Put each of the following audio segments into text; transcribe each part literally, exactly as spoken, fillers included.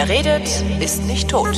Wer redet, ist nicht tot.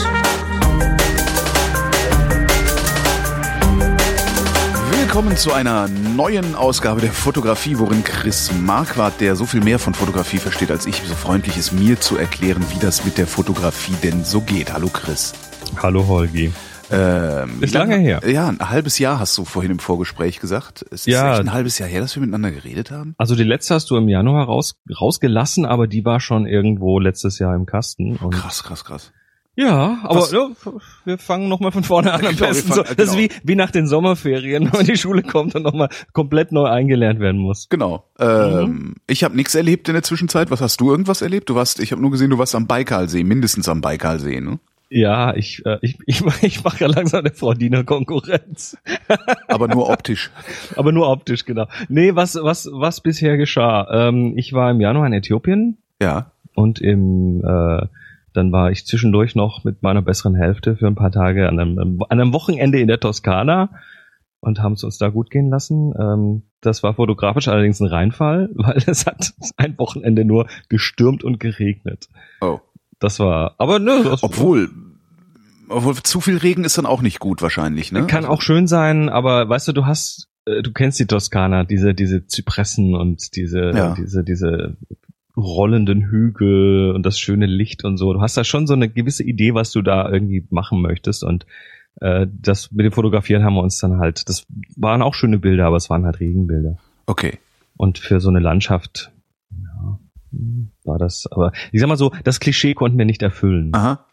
Willkommen zu einer neuen Ausgabe der Fotografie, worin Chris Marquardt, der so viel mehr von Fotografie versteht als ich, so freundlich ist, mir zu erklären, wie das mit der Fotografie denn so geht. Hallo Chris. Hallo Holgi. Ähm, ist lange her. Ja, ein halbes Jahr hast du vorhin im Vorgespräch gesagt. Es ist ja, echt ein halbes Jahr her, dass wir miteinander geredet haben. Also die letzte hast du im Januar raus, rausgelassen, aber die war schon irgendwo letztes Jahr im Kasten. Und krass, krass, krass. Ja, aber ja, wir fangen nochmal von vorne an am genau, besten. fangen, So, das genau. ist wie, wie nach den Sommerferien, wenn die Schule kommt und nochmal komplett neu eingelernt werden muss. Genau. Ähm, Mhm. Ich habe nichts erlebt in der Zwischenzeit. Was hast du irgendwas erlebt? Du warst, ich habe nur gesehen, du warst am Baikalsee, mindestens am Baikalsee, ne? Ja, ich, äh, ich, ich, ich mache ja langsam der Frau Diener Konkurrenz. Aber nur optisch. Aber nur optisch, genau. Nee, was, was, was bisher geschah? Ähm, ich war im Januar in Äthiopien. Ja. Und im, äh, dann war ich zwischendurch noch mit meiner besseren Hälfte für ein paar Tage an einem, an einem Wochenende in der Toskana und haben es uns da gut gehen lassen. Ähm, das war fotografisch allerdings ein Reinfall, weil es hat ein Wochenende nur gestürmt und geregnet. Oh. Das war, aber ne. Das Obwohl, obwohl zu viel Regen ist dann auch nicht gut wahrscheinlich, ne? kann auch schön sein, aber weißt du, du hast, äh, du kennst die Toskana, diese, diese Zypressen und diese, Ja. diese, diese rollenden Hügel und das schöne Licht und so. Du hast da schon so eine gewisse Idee, was du da irgendwie machen möchtest und äh, das mit dem Fotografieren haben wir uns dann halt, das waren auch schöne Bilder, aber es waren halt Regenbilder. Okay. Und für so eine Landschaft, ja, war das, aber ich sag mal so, das Klischee konnten wir nicht erfüllen. Aha.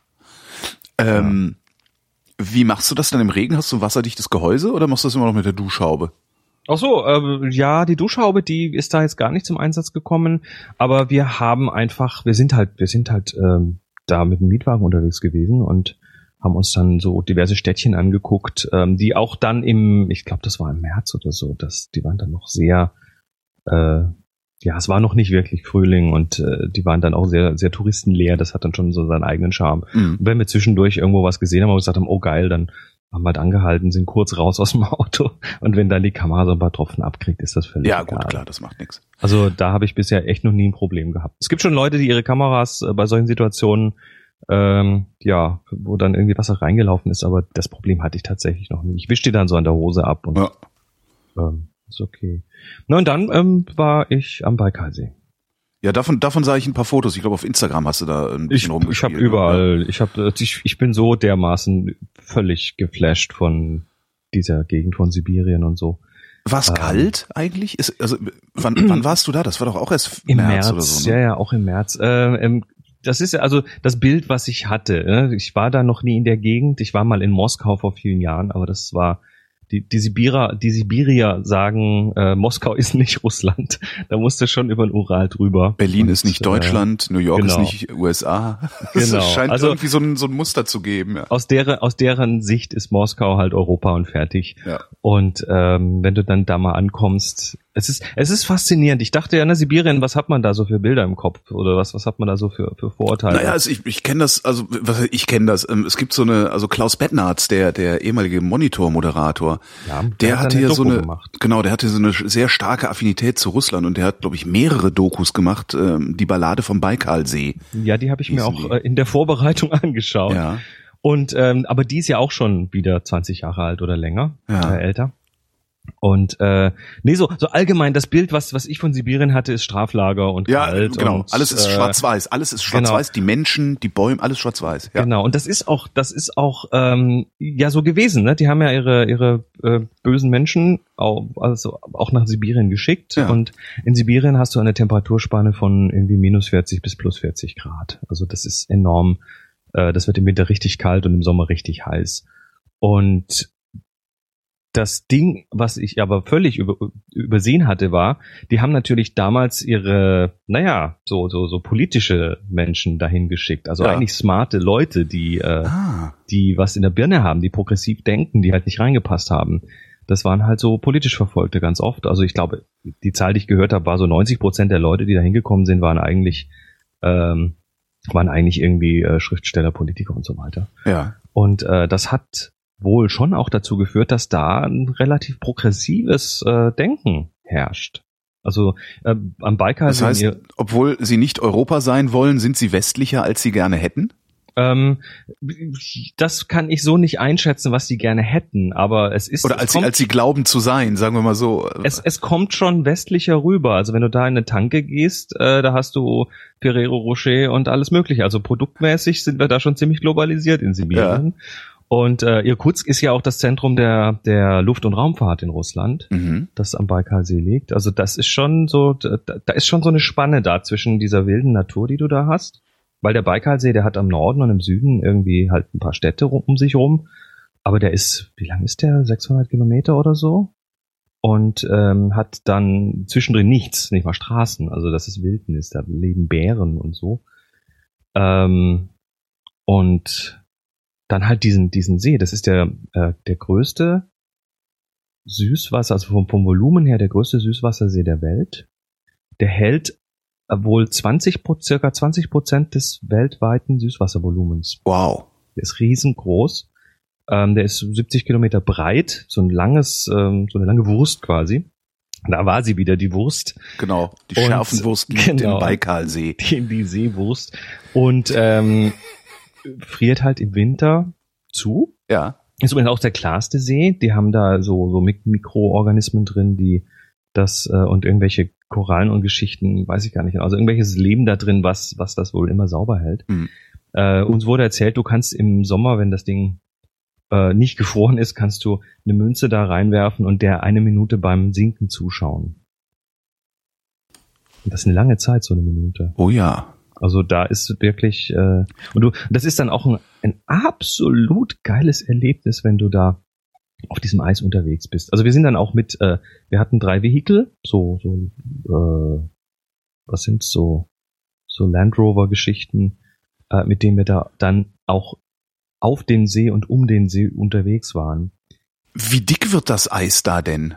Ähm, ja. Wie machst du das dann im Regen? Hast du ein wasserdichtes Gehäuse oder machst du das immer noch mit der Duschhaube? Ach so, äh, ja, die Duschhaube, die ist da jetzt gar nicht zum Einsatz gekommen, aber wir haben einfach, wir sind halt, wir sind halt ähm, da mit dem Mietwagen unterwegs gewesen und haben uns dann so diverse Städtchen angeguckt, ähm, die auch dann im, ich glaube, das war im März oder so, das, die waren dann noch sehr, äh, ja, es war noch nicht wirklich Frühling und äh, die waren dann auch sehr, sehr touristenleer, das hat dann schon so seinen eigenen Charme. Mhm. Und wenn wir zwischendurch irgendwo was gesehen haben und gesagt haben, oh geil, dann haben wir halt angehalten, sind kurz raus aus dem Auto und wenn dann die Kamera so ein paar Tropfen abkriegt, ist das völlig Ja, egal. gut, klar, das macht nichts. Also da habe ich bisher echt noch nie ein Problem gehabt. Es gibt schon Leute, die ihre Kameras äh, bei solchen Situationen, ähm, ja, wo dann irgendwie Wasser reingelaufen ist, aber das Problem hatte ich tatsächlich noch nie. Ich wische die dann so an der Hose ab und Ja. ähm, ist okay. Na und dann ähm, war ich am Baikalsee. Ja, davon, davon sah ich ein paar Fotos. Ich glaube, auf Instagram hast du da ein bisschen Ich, rumgespielt. ich habe überall, ich habe, ich, ich bin so dermaßen völlig geflasht von dieser Gegend von Sibirien und so. War es Ähm, kalt eigentlich? Ist, also wann, wann warst du da? Das war doch auch erst Im März, März, oder so. Ne? ja, ja, auch im März. Äh, ähm, das ist ja also das Bild, was ich hatte. Ne? Ich war da noch nie in der Gegend. Ich war mal in Moskau vor vielen Jahren, aber das war die, die Sibirer, die Sibirier sagen, äh, Moskau ist nicht Russland. Da musste schon über den Ural drüber. Berlin Und, ist nicht Deutschland, äh, New York genau. ist nicht U S A. Genau. Es scheint Also- irgendwie so ein, so ein Muster zu geben. Ja. Aus deren, aus deren Sicht ist Moskau halt Europa und fertig. Ja. Und ähm, wenn du dann da mal ankommst, es ist es ist faszinierend. Ich dachte ja, na Sibirien, was hat man da so für Bilder im Kopf oder was was hat man da so für für Vorurteile? Naja, also ich, ich kenne das, also was ich kenne das. Ähm, Es gibt so eine, also Klaus Bettnarz, der der ehemalige Monitor-Moderator, Ja, der, der hat hatte eine ja so Doku eine, gemacht. genau, der hatte so eine sehr starke Affinität zu Russland und der hat, glaube ich, mehrere Dokus gemacht. Ähm, die Ballade vom Baikalsee. Ja, die habe ich mir hießen auch die. äh, in der Vorbereitung angeschaut. Ja, Und ähm, aber die ist ja auch schon wieder zwanzig Jahre alt oder länger, Ja. äh, älter. Und äh, nee, so so allgemein das Bild, was was ich von Sibirien hatte, ist Straflager und ja, kalt. genau. Und, Alles ist äh, schwarz-weiß. Alles ist schwarz-weiß. Die Menschen, die Bäume, alles schwarz-weiß. Ja. Genau, und das ist auch, das ist auch ähm, ja so gewesen, ne? Die haben ja ihre ihre äh, bösen Menschen auch, also auch nach Sibirien geschickt. Ja. Und in Sibirien hast du eine Temperaturspanne von irgendwie minus vierzig bis plus vierzig Grad. Also das ist enorm. Äh, das wird im Winter richtig kalt und im Sommer richtig heiß. Und das Ding, was ich aber völlig über, übersehen hatte, war, die haben natürlich damals ihre, naja, so so so politische Menschen dahin geschickt. Also Ja. eigentlich smarte Leute, die äh, Ah, die was in der Birne haben, die progressiv denken, die halt nicht reingepasst haben. Das waren halt so politisch Verfolgte ganz oft. Also ich glaube, die Zahl, die ich gehört habe, war so neunzig Prozent der Leute, die da hingekommen sind, waren eigentlich ähm, waren eigentlich irgendwie äh, Schriftsteller, Politiker und so weiter. ja. Und äh, das hat wohl schon auch dazu geführt, dass da ein relativ progressives äh, Denken herrscht. Also äh, am Baikal Das heißt, ihr, obwohl sie nicht Europa sein wollen, sind sie westlicher, als sie gerne hätten? Ähm, das kann ich so nicht einschätzen, was die gerne hätten, aber es ist... Oder es als kommt, sie, als sie glauben zu sein, sagen wir mal so. Es, es kommt schon westlicher rüber. Also wenn du da in eine Tanke gehst, äh, da hast du Ferrero Rocher und alles mögliche. Also produktmäßig sind wir da schon ziemlich globalisiert in Sibirien. Ja. Und äh, Irkutsk ist ja auch das Zentrum der der Luft- und Raumfahrt in Russland, mhm. das am Baikalsee liegt. Also das ist schon so, da, da ist schon so eine Spanne da zwischen dieser wilden Natur, die du da hast, weil der Baikalsee, der hat am Norden und im Süden irgendwie halt ein paar Städte um sich rum, aber der ist, wie lang ist der? sechshundert Kilometer oder so? Und ähm, hat dann zwischendrin nichts, nicht mal Straßen. Also das ist Wildnis, da leben Bären und so. Ähm, und dann halt diesen diesen See, das ist der äh, der größte Süßwasser, also vom, vom Volumen her der größte Süßwassersee der Welt. Der hält wohl zwanzig circa zwanzig Prozent des weltweiten Süßwasservolumens. Wow. Der ist riesengroß. Ähm, der ist siebzig Kilometer breit, so ein langes, ähm, so eine lange Wurst quasi. Da war sie wieder, die Wurst. Genau, die Schärfenwurst liegt genau, im Baikalsee. Die, die Seewurst. Und ähm, friert halt im Winter zu. Ja. Ist übrigens auch der klarste See. Die haben da so, so Mik- Mikroorganismen drin, die das äh, und irgendwelche Korallen und Geschichten, weiß ich gar nicht. Also irgendwelches Leben da drin, was was das wohl immer sauber hält. Mhm. Äh, uns wurde erzählt, du kannst im Sommer, wenn das Ding äh, nicht gefroren ist, kannst du eine Münze da reinwerfen und der eine Minute beim Sinken zuschauen. Und das ist eine lange Zeit, so eine Minute. Oh ja. Also da ist wirklich, äh, und du, das ist dann auch ein, ein absolut geiles Erlebnis, wenn du da auf diesem Eis unterwegs bist. Also wir sind dann auch mit, äh, wir hatten drei Vehikel, so, so, äh, was sind's, so, so Land Rover-Geschichten, äh, mit denen wir da dann auch auf den See und um den See unterwegs waren. Wie dick wird das Eis da denn?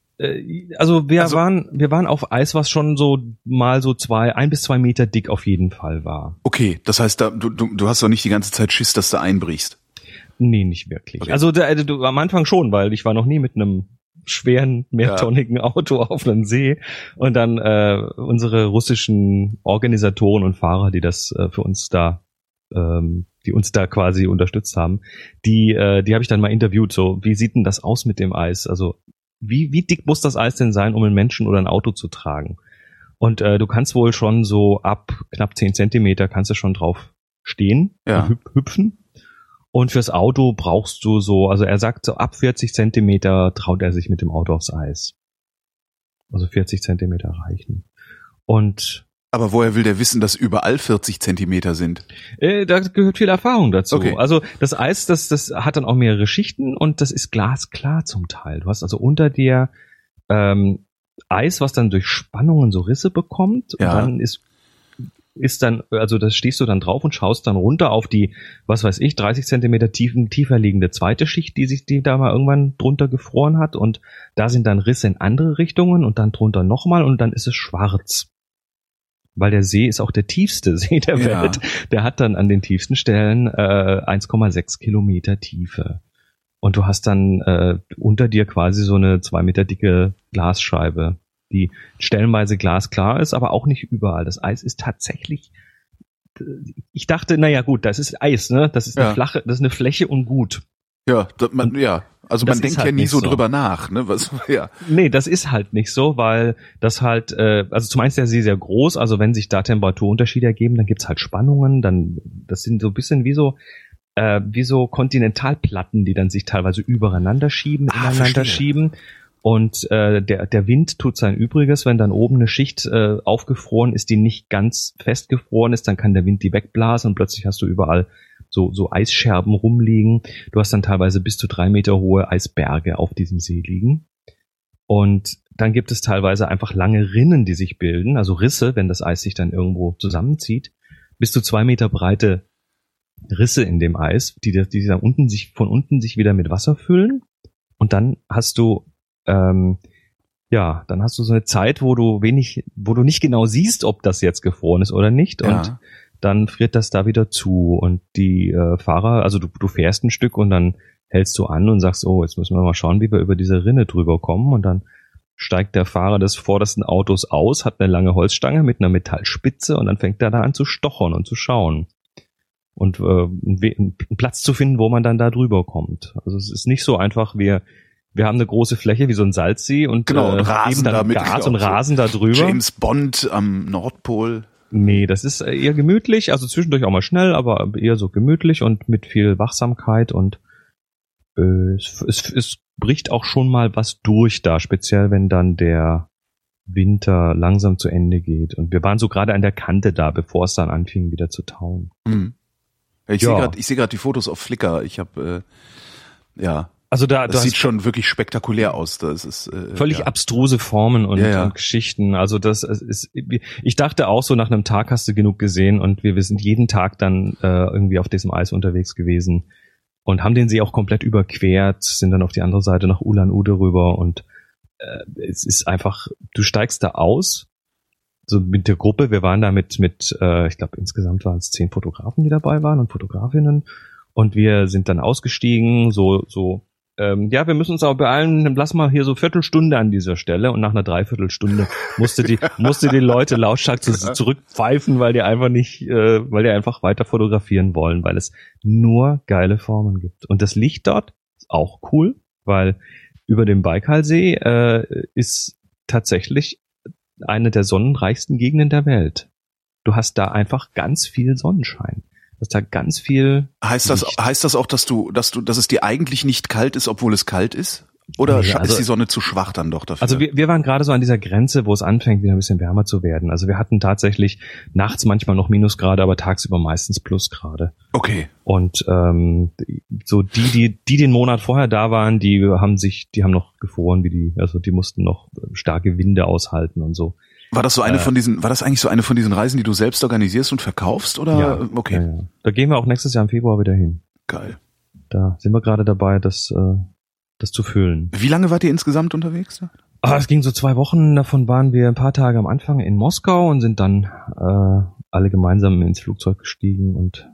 Also wir also, waren wir waren auf Eis, was schon so mal so zwei, ein bis zwei Meter dick auf jeden Fall war. Okay, das heißt, da, du, du, du hast doch nicht die ganze Zeit Schiss, dass du einbrichst. Nee, nicht wirklich. Okay. Also da, du, am Anfang schon, weil ich war noch nie mit einem schweren, mehrtonnigen ja. Auto auf einem See. Und dann äh, unsere russischen Organisatoren und Fahrer, die das äh, für uns da ähm, die uns da quasi unterstützt haben, die äh, die habe ich dann mal interviewt, so, wie sieht denn das aus mit dem Eis? Also Wie, wie dick muss das Eis denn sein, um einen Menschen oder ein Auto zu tragen? Und äh, du kannst wohl schon so ab knapp zehn Zentimeter kannst du schon drauf stehen, ja. hüp- hüpfen. Und fürs Auto brauchst du so, also er sagt so ab vierzig Zentimeter traut er sich mit dem Auto aufs Eis. Also vierzig Zentimeter reichen. Und aber woher will der wissen, dass überall vierzig Zentimeter sind? Äh, da gehört viel Erfahrung dazu. Okay. Also das Eis, das, das hat dann auch mehrere Schichten und das ist glasklar zum Teil. Du hast also unter dir ähm, Eis, was dann durch Spannungen so Risse bekommt. Ja. Und dann ist ist dann, also das stehst du dann drauf und schaust dann runter auf die, was weiß ich, dreißig Zentimeter tiefen, tiefer liegende zweite Schicht, die sich die da mal irgendwann drunter gefroren hat. Und da sind dann Risse in andere Richtungen und dann drunter nochmal und dann ist es schwarz. Weil der See ist auch der tiefste See der ja. Welt. Der hat dann an den tiefsten Stellen äh, eins Komma sechs Kilometer Tiefe. Und du hast dann äh, unter dir quasi so eine zwei Meter dicke Glasscheibe, die stellenweise glasklar ist, aber auch nicht überall. Das Eis ist tatsächlich, ich dachte, naja gut, das ist Eis, ne? Das ist eine ja. flache, das ist eine Fläche und gut. Ja, das, man, ja. Also man denkt halt ja nie so, so drüber nach, ne? Was, ja. Nee, das ist halt nicht so, weil das halt, äh, also zum einen ist der See sehr groß, also wenn sich da Temperaturunterschiede ergeben, dann gibt's halt Spannungen, dann, das sind so ein bisschen wie so, äh, wie so Kontinentalplatten, die dann sich teilweise übereinander schieben, ah, ineinander verstehe. schieben. Und äh, der der Wind tut sein Übriges, wenn dann oben eine Schicht äh, aufgefroren ist, die nicht ganz festgefroren ist, dann kann der Wind die wegblasen und plötzlich hast du überall so so Eisscherben rumliegen. Du hast dann teilweise bis zu drei Meter hohe Eisberge auf diesem See liegen. Und dann gibt es teilweise einfach lange Rinnen, die sich bilden, also Risse, wenn das Eis sich dann irgendwo zusammenzieht. Bis zu zwei Meter breite Risse in dem Eis, die, die dann unten sich von unten sich wieder mit Wasser füllen. Und dann hast du ähm, ja, dann hast du so eine Zeit, wo du wenig, wo du nicht genau siehst, ob das jetzt gefroren ist oder nicht. Ja. Und dann friert das da wieder zu. Und die äh, Fahrer, also du, du fährst ein Stück und dann hältst du an und sagst, oh, jetzt müssen wir mal schauen, wie wir über diese Rinne drüber kommen. Und dann steigt der Fahrer des vordersten Autos aus, hat eine lange Holzstange mit einer Metallspitze und dann fängt er da an zu stochern und zu schauen. und äh, einen Platz zu finden, wo man dann da drüber kommt. Also es ist nicht so einfach, wir wir haben eine große Fläche wie so ein Salzsee und genau, äh, rasen dann damit Gas und rasen da drüber. James Bond am Nordpol. Nee, das ist eher gemütlich, also zwischendurch auch mal schnell, aber eher so gemütlich und mit viel Wachsamkeit und äh, es, es, es bricht auch schon mal was durch da, speziell wenn dann der Winter langsam zu Ende geht. Und wir waren so gerade an der Kante da, bevor es dann anfing wieder zu tauen. Hm. Ich Ja. sehe gerade, ich sehe gerade die Fotos auf Flickr. Ich habe, äh, ja, Also da, das du sieht hast schon wirklich spektakulär aus. Das ist äh, völlig ja. abstruse Formen und, Ja, ja. und Geschichten. Also das ist, ich dachte auch so, nach einem Tag hast du genug gesehen und wir, wir sind jeden Tag dann äh, irgendwie auf diesem Eis unterwegs gewesen und haben den See auch komplett überquert, sind dann auf die andere Seite nach Ulan-Ude rüber und äh, es ist einfach, du steigst da aus, so mit der Gruppe, wir waren da mit, mit äh, ich glaube insgesamt waren es zehn Fotografen, die dabei waren und Fotografinnen und wir sind dann ausgestiegen, so, so Ähm, ja, wir müssen uns aber beeilen, lass mal hier so Viertelstunde an dieser Stelle und nach einer Dreiviertelstunde musste die musste die Leute lautstark zu, zurückpfeifen, weil die einfach nicht, äh, weil die einfach weiter fotografieren wollen, weil es nur geile Formen gibt. Und das Licht dort ist auch cool, weil über dem Baikalsee äh, ist tatsächlich eine der sonnenreichsten Gegenden der Welt. Du hast da einfach ganz viel Sonnenschein. Das ist da ganz viel. Heißt das, Licht. heißt das auch, dass du, dass du, dass es dir eigentlich nicht kalt ist, obwohl es kalt ist? Oder Nee, also- ist die Sonne zu schwach dann doch dafür? Also wir, wir waren gerade so an dieser Grenze, wo es anfängt, wieder ein bisschen wärmer zu werden. Also wir hatten tatsächlich nachts manchmal noch Minusgrade, aber tagsüber meistens Plusgrade. okay. Und ähm, so die, die, die den Monat vorher da waren, die haben sich, die haben noch gefroren, wie die, also die mussten noch starke Winde aushalten und so. War das so eine Äh, von diesen, war das eigentlich so eine von diesen Reisen, die du selbst organisierst und verkaufst? Oder? Ja, okay. ja, ja. Da gehen wir auch nächstes Jahr im Februar wieder hin. Geil. Da sind wir gerade dabei, das, äh, das zu füllen. Wie lange wart ihr insgesamt unterwegs? Ah, es ging so zwei Wochen, davon waren wir ein paar Tage am Anfang in Moskau und sind dann äh, alle gemeinsam ins Flugzeug gestiegen und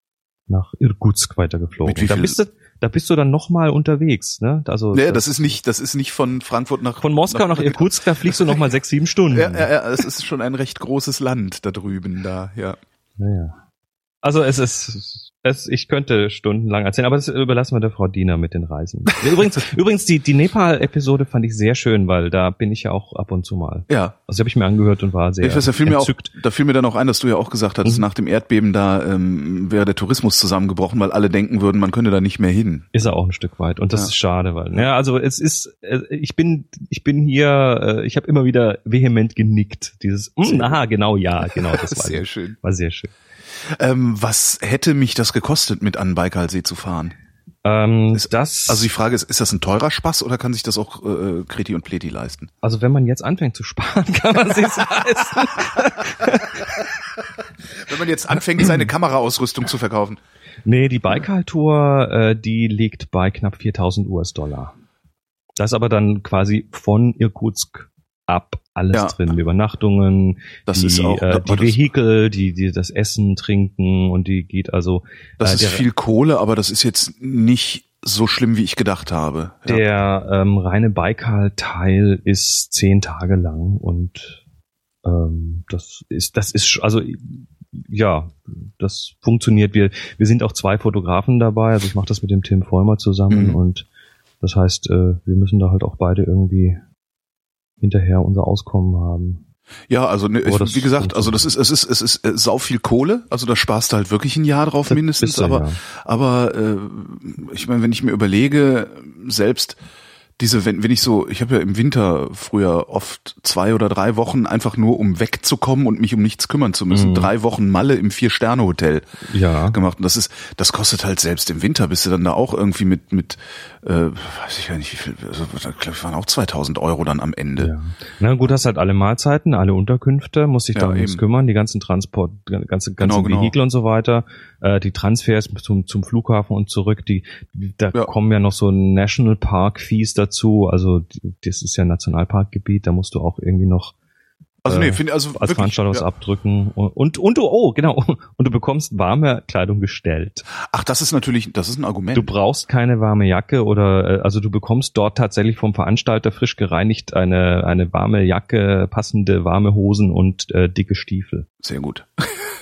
nach Irkutsk weitergeflogen. Mit wie Da viel- bist du, da bist du dann nochmal unterwegs, ne? Also Nee, das ist nicht, das ist nicht von Frankfurt nach von Moskau nach Irkutsk, da fliegst du nochmal sechs, sieben Stunden. Ja, ja, ja, es ist schon ein recht großes Land da drüben, da, ja. Naja. Also es ist, es, ich könnte stundenlang erzählen, aber das überlassen wir der Frau Diener mit den Reisen. Übrigens, übrigens die, die Nepal-Episode fand ich sehr schön, weil da bin ich ja auch ab und zu mal. Ja. Also die habe ich mir angehört und war sehr Ich weiß, da fiel mir auch, entzückt. da fiel mir dann auch ein, dass du ja auch gesagt hattest, Mhm. nach dem Erdbeben da ähm, wäre der Tourismus zusammengebrochen, weil alle denken würden, man könne da nicht mehr hin. Ist er auch ein Stück weit und das Ja. ist schade, weil ja, also es ist, äh, ich bin, ich bin hier, äh, ich habe immer wieder vehement genickt. Dieses, mm, aha, genau, ja, genau, das war Sehr schön. war sehr schön. Ähm, was hätte mich das gekostet, mit an den Baikalsee zu fahren? Ähm, Ist- das, Also die Frage ist, ist das ein teurer Spaß oder kann sich das auch äh, Kreti und Pleti leisten? also wenn man jetzt anfängt zu sparen, kann man sich's leisten. Wenn man jetzt anfängt, seine Kameraausrüstung zu verkaufen. Nee, die Baikal-Tour, äh, die liegt bei knapp viertausend US-Dollar. Das ist aber dann quasi von Irkutsk ab alles Ja. drin. Übernachtungen, Das die, ist auch, äh, aber die das- Vehikel, die, die das Essen, Trinken und die geht also Das äh, ist der, viel Kohle, aber das ist jetzt nicht so schlimm, wie ich gedacht habe. Ja. der ähm, reine Baikal-Teil ist zehn Tage lang und ähm, das ist, das ist, sch- also ja, das funktioniert. Wir, wir sind auch zwei Fotografen dabei, also ich mache das mit dem Tim Vollmer zusammen Mhm. und das heißt, äh, wir müssen da halt auch beide irgendwie hinterher unser Auskommen haben. Ja, also ne, Aber ich, das wie gesagt, also das ist es ist es ist äh, sau viel Kohle, also da sparst du halt wirklich ein Jahr drauf Das mindestens, bist du, aber ja. aber äh, ich meine, wenn ich mir überlege, selbst diese, wenn, wenn ich so, ich habe ja im Winter früher oft zwei oder drei Wochen einfach nur, um wegzukommen und mich um nichts kümmern zu müssen, Mhm. drei Wochen Malle im Vier-Sterne-Hotel Ja. gemacht. Und das ist, das kostet halt selbst im Winter, bist du dann da auch irgendwie mit, mit, äh, weiß ich ja nicht, wie viel, also, ich glaube, waren auch zweitausend Euro dann am Ende. Ja. Na gut, hast halt alle Mahlzeiten, alle Unterkünfte, musst dich Ja, darum eben. kümmern, die ganzen Transport, ganze, ganzen Genau, genau. Vehikel und so weiter, äh, die Transfers zum, zum Flughafen und zurück, die, da Ja. kommen ja noch so National Park Fees dazu, also die, das ist ja Nationalparkgebiet, da musst du auch irgendwie noch Also nee, äh, finde also als wirklich, Veranstalter was ja. abdrücken und, und, und du, oh, genau, und du bekommst warme Kleidung gestellt. Ach, das ist natürlich, das ist ein Argument. Du brauchst keine warme Jacke oder äh, also du bekommst dort tatsächlich vom Veranstalter frisch gereinigt eine eine warme Jacke, passende warme Hosen und äh, dicke Stiefel. Sehr gut.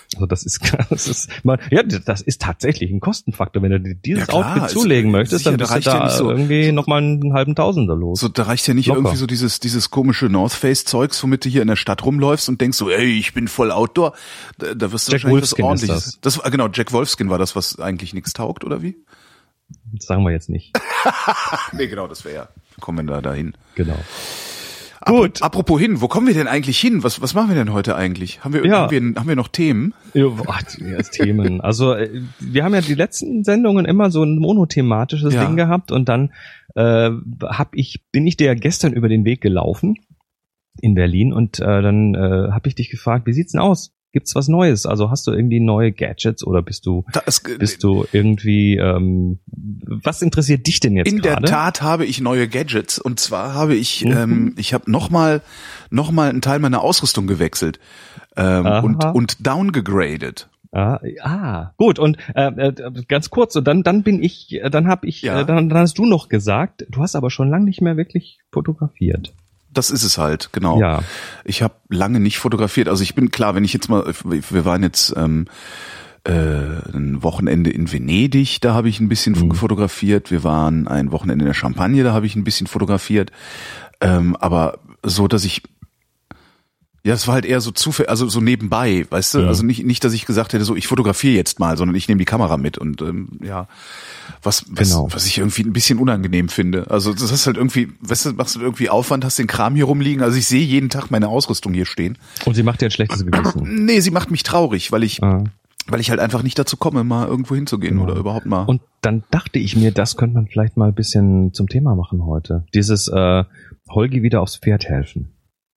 Also das ist, das ist, ja, das ist tatsächlich ein Kostenfaktor. Wenn du dir dieses ja, klar, Outfit zulegen möchtest, sicher, dann bist da du da ja so, irgendwie so, nochmal einen halben Tausender los. So, da reicht ja nicht Locker. Irgendwie so dieses, dieses komische North Face Zeugs, womit du hier in der Stadt rumläufst und denkst so, ey, ich bin voll Outdoor. Da, da wirst du Jack wahrscheinlich Wolfskin was Ordentliches. Ist das. das. Genau, Jack Wolfskin war das, was eigentlich nichts taugt, oder wie? Das sagen wir jetzt nicht. Nee, genau, das wäre ja. Kommen wir da dahin. Genau. Gut. Apropos hin, wo kommen wir denn eigentlich hin? Was, was machen wir denn heute eigentlich? Haben wir, ja. haben wir, haben wir noch Themen? Ja, boah, ja, Themen. Also, wir haben ja die letzten Sendungen immer so ein monothematisches ja. Ding gehabt und dann, äh, hab ich, bin ich dir gestern über den Weg gelaufen in Berlin und, äh, dann, äh, hab ich dich gefragt, wie sieht's denn aus? Gibt's was Neues? Also hast du irgendwie neue Gadgets oder bist du das, bist du irgendwie ähm, was interessiert dich denn jetzt in gerade? In der Tat habe ich neue Gadgets und zwar habe ich mhm. ähm, ich habe noch mal noch mal einen Teil meiner Ausrüstung gewechselt ähm, und und downgegradet. Ah, ah, gut und äh, ganz kurz und dann dann bin ich dann habe ich ja. äh, dann, dann hast du noch gesagt, du hast aber schon lange nicht mehr wirklich fotografiert. Das ist es halt, genau. Ja. Ich habe lange nicht fotografiert. Also ich bin klar, wenn ich jetzt mal, wir waren jetzt ähm, äh, ein Wochenende in Venedig, da habe ich ein bisschen mhm. fotografiert. Wir waren ein Wochenende in der Champagne, da habe ich ein bisschen fotografiert. Ähm, aber so, dass ich ja, es war halt eher so zufällig, also so nebenbei, weißt du? Ja. Also nicht, nicht, dass ich gesagt hätte, so ich fotografiere jetzt mal, sondern ich nehme die Kamera mit und ähm, ja, was, was, genau. was ich irgendwie ein bisschen unangenehm finde. Also das ist halt irgendwie, weißt du, machst du irgendwie Aufwand, hast den Kram hier rumliegen. Also ich sehe jeden Tag meine Ausrüstung hier stehen. Und sie macht dir ein schlechtes Gewissen? Nee, sie macht mich traurig, weil ich, ah. weil ich halt einfach nicht dazu komme, mal irgendwo hinzugehen genau. oder überhaupt mal. Und dann dachte ich mir, das könnte man vielleicht mal ein bisschen zum Thema machen heute. Dieses äh, Holgi wieder aufs Pferd helfen.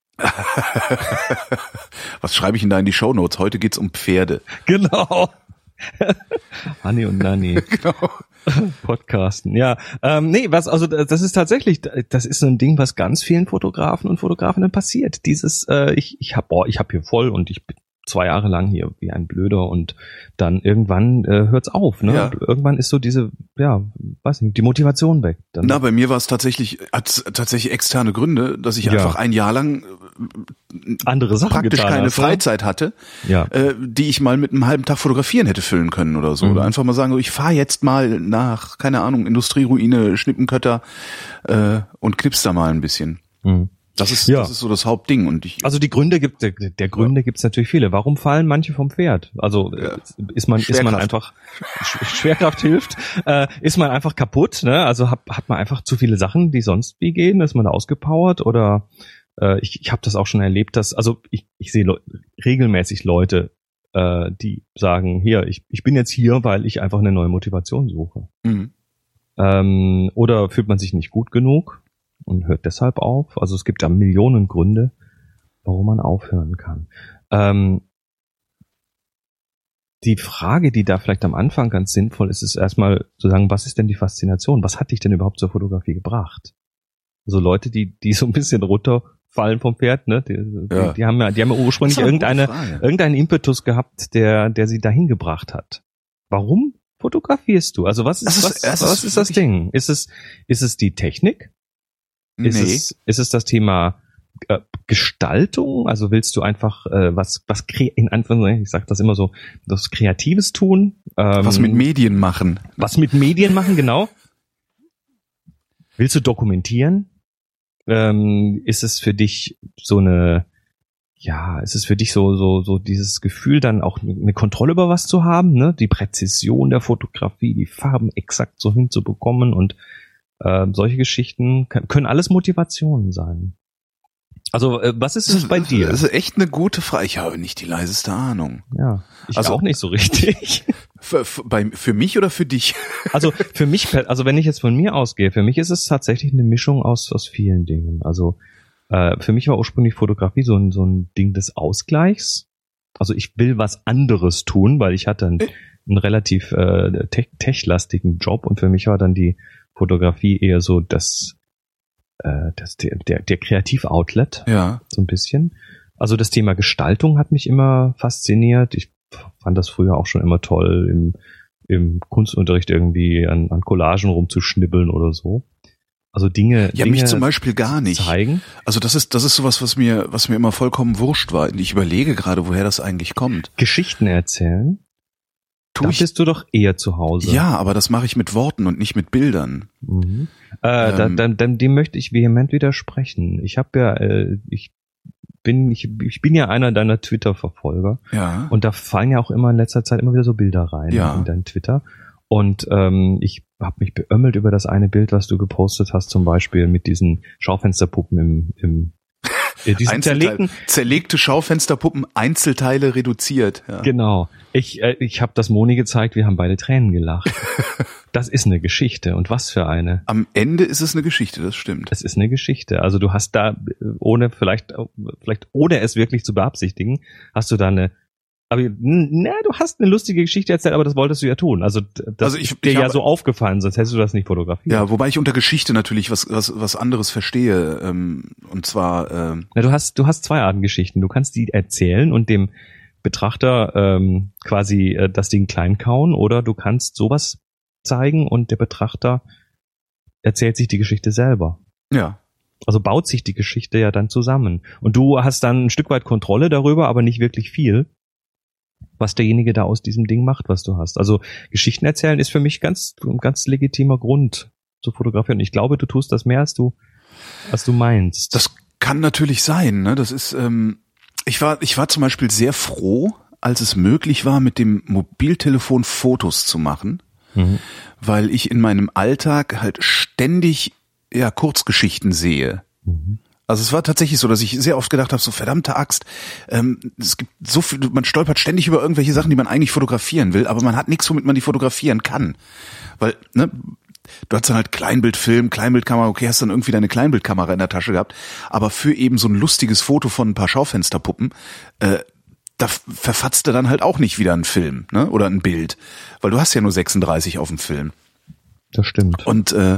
Was schreibe ich denn da in die Shownotes? Heute geht's um Pferde. Genau. Hanni und Nanni. Genau. Podcasten, ja. Ähm, nee, was, also das ist tatsächlich, das ist so ein Ding, was ganz vielen Fotografen und Fotografinnen passiert. Dieses, äh, ich, ich hab, boah, ich hab hier voll und ich bin zwei Jahre lang hier wie ein Blöder und dann irgendwann äh, hört's auf, ne? Ja. Irgendwann ist so diese, ja, weiß nicht, die Motivation weg. Dann Na, bei mir war es tatsächlich, hat tatsächlich externe Gründe, dass ich ja. einfach ein Jahr lang andere Sachen praktisch getan keine hast, Freizeit hatte, ja. äh, die ich mal mit einem halben Tag fotografieren hätte füllen können oder so. Mhm. Oder einfach mal sagen, so, ich fahre jetzt mal nach, keine Ahnung, Industrieruine, Schnippenkötter äh, und knips da mal ein bisschen. Mhm. Das ist, ja. das ist so das Hauptding. Und ich, also die Gründe gibt, der, der Gründe ja. gibt's natürlich viele. Warum fallen manche vom Pferd? Also ja. ist man, ist man einfach, Schwerkraft hilft, äh, ist man einfach kaputt, ne? Also hat, hat man einfach zu viele Sachen, die sonst wie gehen? Ist man ausgepowert oder, äh, ich, ich habe das auch schon erlebt, dass, also ich, ich sehe le- regelmäßig Leute, äh, die sagen, hier, ich, ich bin jetzt hier, weil ich einfach eine neue Motivation suche. Mhm. Ähm, oder fühlt man sich nicht gut genug und hört deshalb auf. Also es gibt da Millionen Gründe, warum man aufhören kann. Ähm, die Frage, die da vielleicht am Anfang ganz sinnvoll ist, ist erstmal zu sagen, was ist denn die Faszination? Was hat dich denn überhaupt zur Fotografie gebracht? Also Leute, die die so ein bisschen runterfallen vom Pferd, ne? Die, ja. die, die haben ja, die haben ja ursprünglich irgendeine irgendeinen Impetus gehabt, der der sie dahin gebracht hat. Warum fotografierst du? Also was ist, ist was, was ist, ist das Ding? Ist es ist es die Technik? Ist nee. es ist es das Thema äh, Gestaltung? Also willst du einfach äh, was was kre- in Anführungszeichen, ich sag das immer so, das Kreatives tun? Ähm, was mit Medien machen? Was mit Medien machen, genau. Willst du dokumentieren? Ähm, ist es für dich so eine, ja, ist es für dich so so so dieses Gefühl, dann auch eine Kontrolle über was zu haben, ne? Die Präzision der Fotografie, die Farben exakt so hinzubekommen und äh, solche Geschichten kann, können alles Motivationen sein. Also äh, was ist es bei dir? Das ist echt eine gute Frage. Ich habe nicht die leiseste Ahnung. Ja, ich also, auch nicht so richtig. Für, für, bei, für mich oder für dich? Also für mich, also wenn ich jetzt von mir ausgehe, für mich ist es tatsächlich eine Mischung aus aus vielen Dingen. Also äh, für mich war ursprünglich Fotografie so ein so ein Ding des Ausgleichs. Also ich will was anderes tun, weil ich hatte einen, einen relativ äh, tech- techlastigen Job und für mich war dann die Fotografie eher so das, äh, das der, der, der Kreativ-Outlet, ja. so ein bisschen. Also das Thema Gestaltung hat mich immer fasziniert. Ich fand das früher auch schon immer toll, im, im Kunstunterricht irgendwie an, an Collagen rumzuschnibbeln oder so. Also Dinge, ja, Dinge mich zum Beispiel gar nicht. Zeigen. Also das ist das ist sowas, was mir was mir immer vollkommen wurscht war. Ich überlege gerade, woher das eigentlich kommt. Geschichten erzählen. Tu da ich, bist du doch eher zu Hause. Ja, aber das mache ich mit Worten und nicht mit Bildern. Mhm. Äh, Ähm. da, dann, dann dem möchte ich vehement widersprechen. Ich habe ja, äh, ich bin ich, ich bin ja einer deiner Twitter-Verfolger. Ja. Und da fallen ja auch immer in letzter Zeit immer wieder so Bilder rein Ja. in dein Twitter. Und ähm, ich habe mich beömmelt über das eine Bild, was du gepostet hast, zum Beispiel mit diesen Schaufensterpuppen im, im äh, diesen Einzelteil- zerlegten. zerlegte Schaufensterpuppen, Einzelteile reduziert. Ja. Genau. Ich äh, ich habe das Moni gezeigt, wir haben beide Tränen gelacht. Das ist eine Geschichte. Und was für eine. Am Ende ist es eine Geschichte, das stimmt. Es ist eine Geschichte. Also du hast da, ohne vielleicht, vielleicht ohne es wirklich zu beabsichtigen, hast du da eine, aber na, du hast eine lustige Geschichte erzählt, aber das wolltest du ja tun. Also das Also ich- ist dir ich ja habe- so aufgefallen, sonst hättest du das nicht fotografiert. Ja, wobei ich unter Geschichte natürlich was was was anderes verstehe. Ähm, und zwar ähm, Na, du hast, du hast zwei Arten Geschichten. Du kannst die erzählen und dem Betrachter ähm, quasi äh, das Ding klein kauen, oder du kannst sowas zeigen und der Betrachter erzählt sich die Geschichte selber. ja. Also baut sich die Geschichte ja dann zusammen. Und du hast dann ein Stück weit Kontrolle darüber, aber nicht wirklich viel, was derjenige da aus diesem Ding macht, was du hast. Also Geschichten erzählen ist für mich ganz, ein ganz legitimer Grund zu fotografieren. Ich glaube, du tust das mehr, als du, als du meinst. Das kann natürlich sein, ne? Das ist, ähm, ich war, ich war zum Beispiel sehr froh, als es möglich war, mit dem Mobiltelefon Fotos zu machen, Mhm. weil ich in meinem Alltag halt ständig, ja, Kurzgeschichten sehe. Mhm. Also es war tatsächlich so, dass ich sehr oft gedacht habe, so verdammte Axt, ähm, es gibt so viel, man stolpert ständig über irgendwelche Sachen, die man eigentlich fotografieren will, aber man hat nichts, womit man die fotografieren kann. Weil, ne, du hast dann halt Kleinbildfilm, Kleinbildkamera, okay, hast dann irgendwie deine Kleinbildkamera in der Tasche gehabt, aber für eben so ein lustiges Foto von ein paar Schaufensterpuppen, äh, da verfatzt du dann halt auch nicht wieder einen Film, ne, oder ein Bild, weil du hast ja nur sechsunddreißig auf dem Film. Das stimmt. Und äh,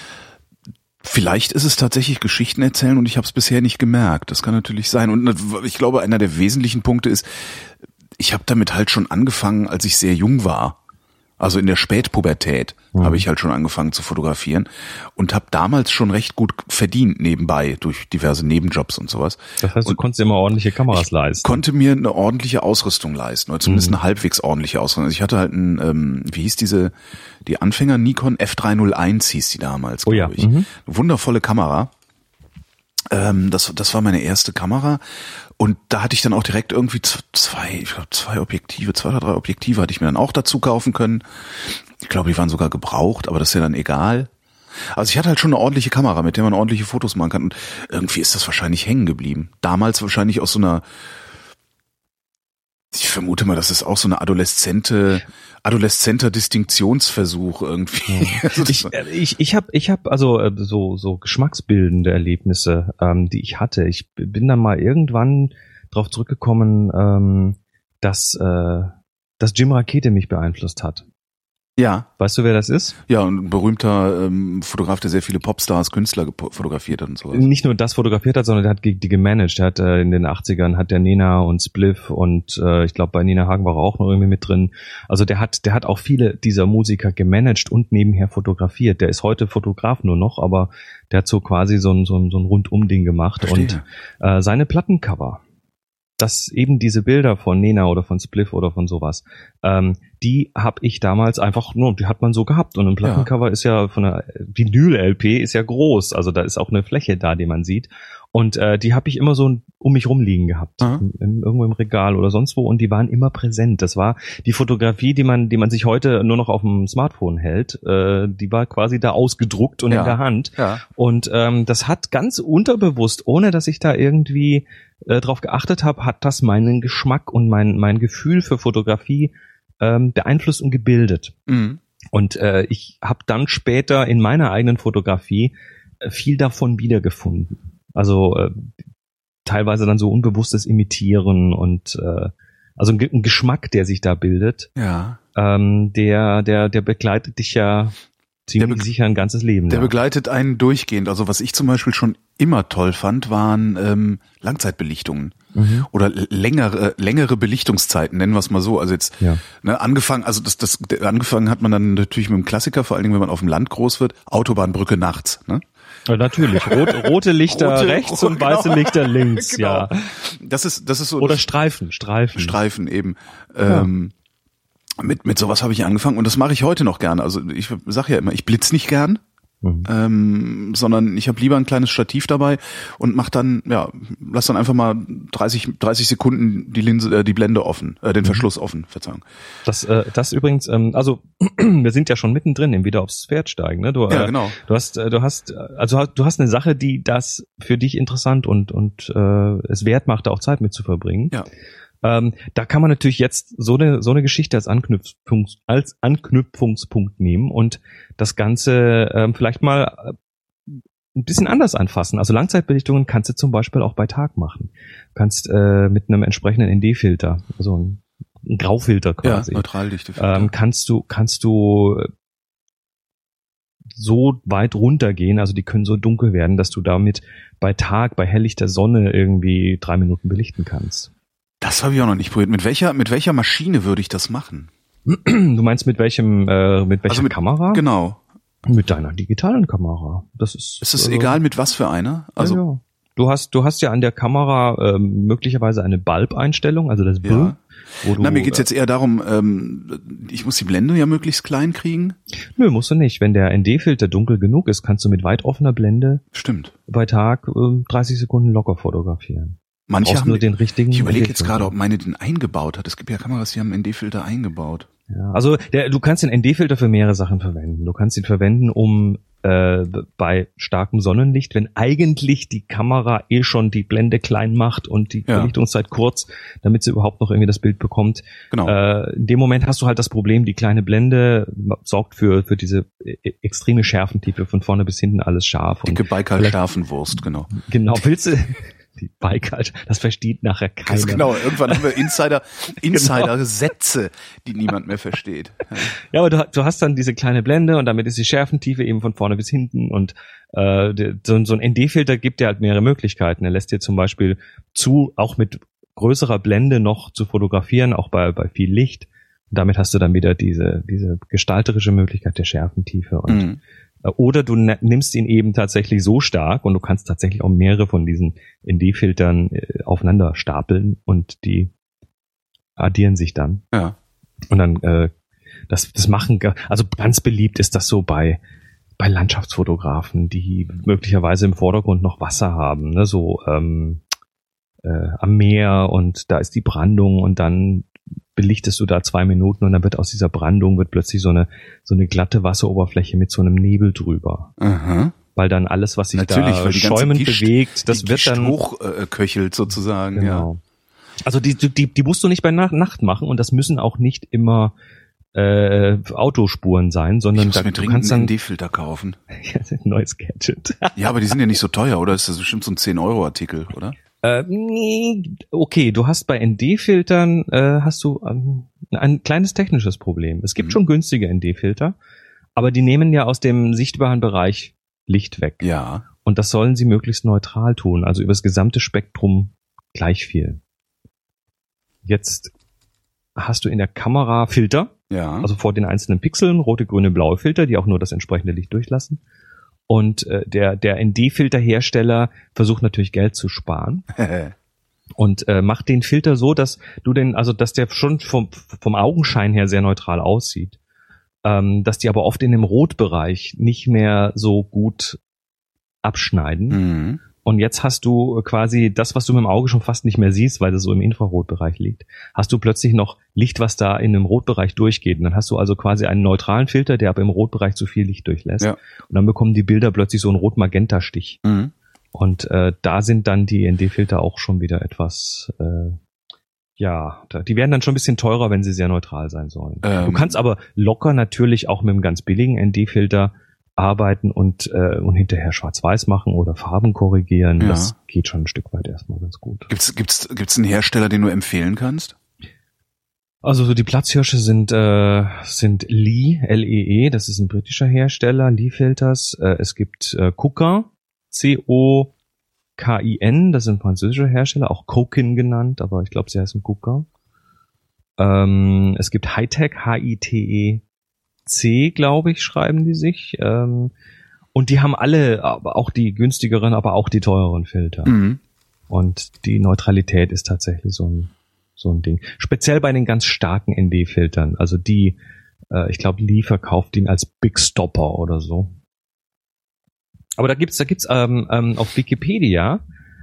vielleicht ist es tatsächlich Geschichten erzählen und ich habe es bisher nicht gemerkt. Das kann natürlich sein. Und ich glaube, einer der wesentlichen Punkte ist, ich habe damit halt schon angefangen, als ich sehr jung war. Also in der Spätpubertät Mhm. habe ich halt schon angefangen zu fotografieren und habe damals schon recht gut verdient nebenbei durch diverse Nebenjobs und sowas. Das heißt, du und konntest immer ordentliche Kameras leisten. Konnte mir eine ordentliche Ausrüstung leisten, oder zumindest Mhm. eine halbwegs ordentliche Ausrüstung. Also ich hatte halt ein, ähm, wie hieß diese, die Anfänger Nikon F drei null eins hieß die damals, Oh glaube ja. ich. Mhm. Wundervolle Kamera. Ähm, das, das war meine erste Kamera. Und da hatte ich dann auch direkt irgendwie z- zwei, ich glaube zwei Objektive, zwei oder drei Objektive hatte ich mir dann auch dazu kaufen können. Ich glaube, die waren sogar gebraucht, aber das ist ja dann egal. Also ich hatte halt schon eine ordentliche Kamera, mit der man ordentliche Fotos machen kann. Und irgendwie ist das wahrscheinlich hängen geblieben. Damals wahrscheinlich aus so einer, ich vermute mal, das ist auch so eine adoleszente, adoleszenter Distinktionsversuch irgendwie. Also das Ich, war- äh, ich, ich habe ich hab also äh, so, so geschmacksbildende Erlebnisse, ähm, die ich hatte. Ich b- bin dann mal irgendwann drauf zurückgekommen, ähm, dass, äh, dass Jim Rakete mich beeinflusst hat. ja, Weißt du, wer das ist? ja, und ein berühmter ähm, Fotograf, der sehr viele Popstars, Künstler gepo- fotografiert hat und sowas. Nicht nur das fotografiert hat, sondern der hat die die gemanagt. Der hat äh, in den achtzigern hat der Nena und Spliff und äh, ich glaube bei Nina Hagen war er auch noch irgendwie mit drin. Also der hat der hat auch viele dieser Musiker gemanagt und nebenher fotografiert. Der ist heute Fotograf nur noch, aber der hat so quasi so ein so ein, so ein Rundum-Ding gemacht. Verstehe. Und äh, seine Plattencover, dass eben diese Bilder von Nena oder von Spliff oder von sowas, ähm, die habe ich damals einfach nur, die hat man so gehabt. Und ein Plattencover ist ja von der Vinyl-L P ist ja groß, also da ist auch eine Fläche da, die man sieht. Und äh, die habe ich immer so um mich rumliegen gehabt, Aha. in, in, irgendwo im Regal oder sonst wo. Und die waren immer präsent. Das war die Fotografie, die man, die man sich heute nur noch auf dem Smartphone hält. Äh, die war quasi da ausgedruckt und Ja. in der Hand. Ja. Und ähm, das hat ganz unterbewusst, ohne dass ich da irgendwie äh, drauf geachtet habe, hat das meinen Geschmack und mein mein Gefühl für Fotografie ähm, beeinflusst und gebildet. Mhm. Und äh, ich habe dann später in meiner eigenen Fotografie äh, viel davon wiedergefunden. Also äh, teilweise dann so unbewusstes Imitieren und äh, also ein, Ge- ein Geschmack, der sich da bildet, Ja. ähm, der der der begleitet dich ja ziemlich be- sicher ein ganzes Leben. Der lang. begleitet einen durchgehend. Also was ich zum Beispiel schon immer toll fand, waren ähm, Langzeitbelichtungen. Mhm. Oder l- längere längere Belichtungszeiten, nennen wir es mal so. Also jetzt Ja. ne, angefangen, also das das angefangen hat man dann natürlich mit dem Klassiker, vor allen Dingen wenn man auf dem Land groß wird, Autobahnbrücke nachts. Ne? Ja, natürlich. Rot, rote Lichter Rote, rechts oh, und weiße genau. Lichter links, Genau. ja. Das ist, das ist so. Oder Streifen, Streifen. Streifen eben. Ja. Ähm, mit, mit sowas habe ich angefangen und das mache ich heute noch gerne. Also ich sage ja immer, ich blitz nicht gern. Mhm. Ähm, sondern ich habe lieber ein kleines Stativ dabei und mach dann, ja, lass dann einfach mal dreißig, dreißig Sekunden die Linse, äh, die Blende offen, äh, den Verschluss offen, Verzeihung. Das, äh, das übrigens, ähm, also wir sind ja schon mittendrin im wieder aufs Pferd steigen, ne? Du, ja, äh, genau. Du hast, äh, du hast, also du hast eine Sache, die das für dich interessant und und äh, es wert macht, auch Zeit mit zu verbringen. Ja. Ähm, da kann man natürlich jetzt so eine so eine Geschichte als Anknüpfungs als Anknüpfungspunkt nehmen und das Ganze ähm, vielleicht mal ein bisschen anders anfassen. Also Langzeitbelichtungen kannst du zum Beispiel auch bei Tag machen. Du kannst äh, mit einem entsprechenden N D-Filter, also ein, ein Graufilter quasi, ja, Neutraldichtefilter, ähm, kannst du kannst du so weit runtergehen, also die können so dunkel werden, dass du damit bei Tag, bei helllichter Sonne irgendwie drei Minuten belichten kannst. Das habe ich auch noch nicht probiert. Mit welcher, mit welcher Maschine würde ich das machen? Du meinst mit welchem, äh, mit welcher also mit, Kamera? Genau. Mit deiner digitalen Kamera. Das ist. Ist es also, egal mit was für einer? Also. Ja, ja. Du hast, du hast ja an der Kamera ähm, möglicherweise eine Bulb-Einstellung, also das Bild. Ja. Wo du, Na, mir geht's jetzt eher darum, ähm, ich muss die Blende ja möglichst klein kriegen. Nö, musst du nicht. Wenn der N D-Filter dunkel genug ist, kannst du mit weit offener Blende Stimmt. bei Tag äh, dreißig Sekunden locker fotografieren. Manche haben nur den richtigen. Ich überlege jetzt gerade, ob meine den eingebaut hat. Es gibt ja Kameras, die haben einen N D-Filter eingebaut. Ja, also der, du kannst den N D-Filter für mehrere Sachen verwenden. Du kannst ihn verwenden, um äh, bei starkem Sonnenlicht, wenn eigentlich die Kamera eh schon die Blende klein macht und die ja. Belichtungszeit kurz, damit sie überhaupt noch irgendwie das Bild bekommt. Genau. Äh, in dem Moment hast du halt das Problem, die kleine Blende sorgt für für diese extreme Schärfentiefe, von vorne bis hinten alles scharf. Dicke Baikal-Schärfenwurst, genau. Genau, willst du... Die Baikal, das versteht nachher keiner. Ganz genau, irgendwann haben wir Insider, Insider-Sätze, die niemand mehr versteht. Ja, ja aber du, du hast dann diese kleine Blende und damit ist die Schärfentiefe eben von vorne bis hinten und äh, so, so ein N D-Filter gibt dir halt mehrere Möglichkeiten. Er lässt dir zum Beispiel zu, auch mit größerer Blende noch zu fotografieren, auch bei, bei viel Licht. Und damit hast du dann wieder diese, diese gestalterische Möglichkeit der Schärfentiefe und mhm. Oder du nimmst ihn eben tatsächlich so stark und du kannst tatsächlich auch mehrere von diesen N D-Filtern äh, aufeinander stapeln und die addieren sich dann. Ja. Und dann äh, das das machen, also ganz beliebt ist das so bei bei Landschaftsfotografen, die möglicherweise im Vordergrund noch Wasser haben, ne, so ähm, äh, am Meer und da ist die Brandung und dann belichtest du da zwei Minuten und dann wird aus dieser Brandung wird plötzlich so eine so eine glatte Wasseroberfläche mit so einem Nebel drüber. Aha. Weil dann alles, was sich Natürlich, da schäumend Gischt, bewegt, das die wird dann hochköchelt äh, sozusagen. Genau. Ja. Also die, die die musst du nicht bei Nacht machen und das müssen auch nicht immer äh, Autospuren sein, sondern ich muss da, mir du dringend kannst dann einen N D-Filter kaufen. Ja, ein neues Gadget. Ja, aber die sind ja nicht so teuer, oder? Ist das bestimmt so ein zehn Euro Artikel, oder? Äh, okay, du hast bei N D-Filtern äh, hast du ähm, ein kleines technisches Problem. Es gibt mhm. schon günstige N D-Filter, aber die nehmen ja aus dem sichtbaren Bereich Licht weg. Ja. Und das sollen sie möglichst neutral tun, also über das gesamte Spektrum gleich viel. Jetzt hast du in der Kamera Filter, ja. also vor den einzelnen Pixeln, rote, grüne, blaue Filter, die auch nur das entsprechende Licht durchlassen. Und äh, der der N D-Filterhersteller versucht natürlich Geld zu sparen und äh, macht den Filter so, dass du den, also dass der schon vom vom Augenschein her sehr neutral aussieht, ähm, dass die aber oft in dem Rotbereich nicht mehr so gut abschneiden. Mhm. Und jetzt hast du quasi das, was du mit dem Auge schon fast nicht mehr siehst, weil das so im Infrarotbereich liegt, hast du plötzlich noch Licht, was da in einem Rotbereich durchgeht. Und dann hast du also quasi einen neutralen Filter, der aber im Rotbereich zu viel Licht durchlässt. Ja. Und dann bekommen die Bilder plötzlich so einen Rot-Magenta-Stich. Mhm. Und äh, da sind dann die N D-Filter auch schon wieder etwas, äh, ja, da, die werden dann schon ein bisschen teurer, wenn sie sehr neutral sein sollen. Ähm. Du kannst aber locker natürlich auch mit einem ganz billigen N D-Filter arbeiten und äh, und hinterher schwarz-weiß machen oder Farben korrigieren. Ja. Das geht schon ein Stück weit erstmal ganz gut. Gibt's gibt's gibt's einen Hersteller, den du empfehlen kannst? Also so die Platzhirsche sind äh, sind Lee, L E E, das ist ein britischer Hersteller, Lee Filters. Äh, es gibt äh, Kuka, C O K I N, das sind französische Hersteller, auch Kokin genannt, aber ich glaube, sie heißen Kuka. Ähm, es gibt Hitec, H I T E C, glaube ich, schreiben die sich. Ähm, Und die haben alle, aber auch die günstigeren, aber auch die teureren Filter. Mhm. Und die Neutralität ist tatsächlich so ein, so ein Ding. Speziell bei den ganz starken N D-Filtern. Also die, äh, ich glaube, Lee verkauft ihn als Big Stopper oder so. Aber da gibt's, da gibt's ähm, ähm, auf Wikipedia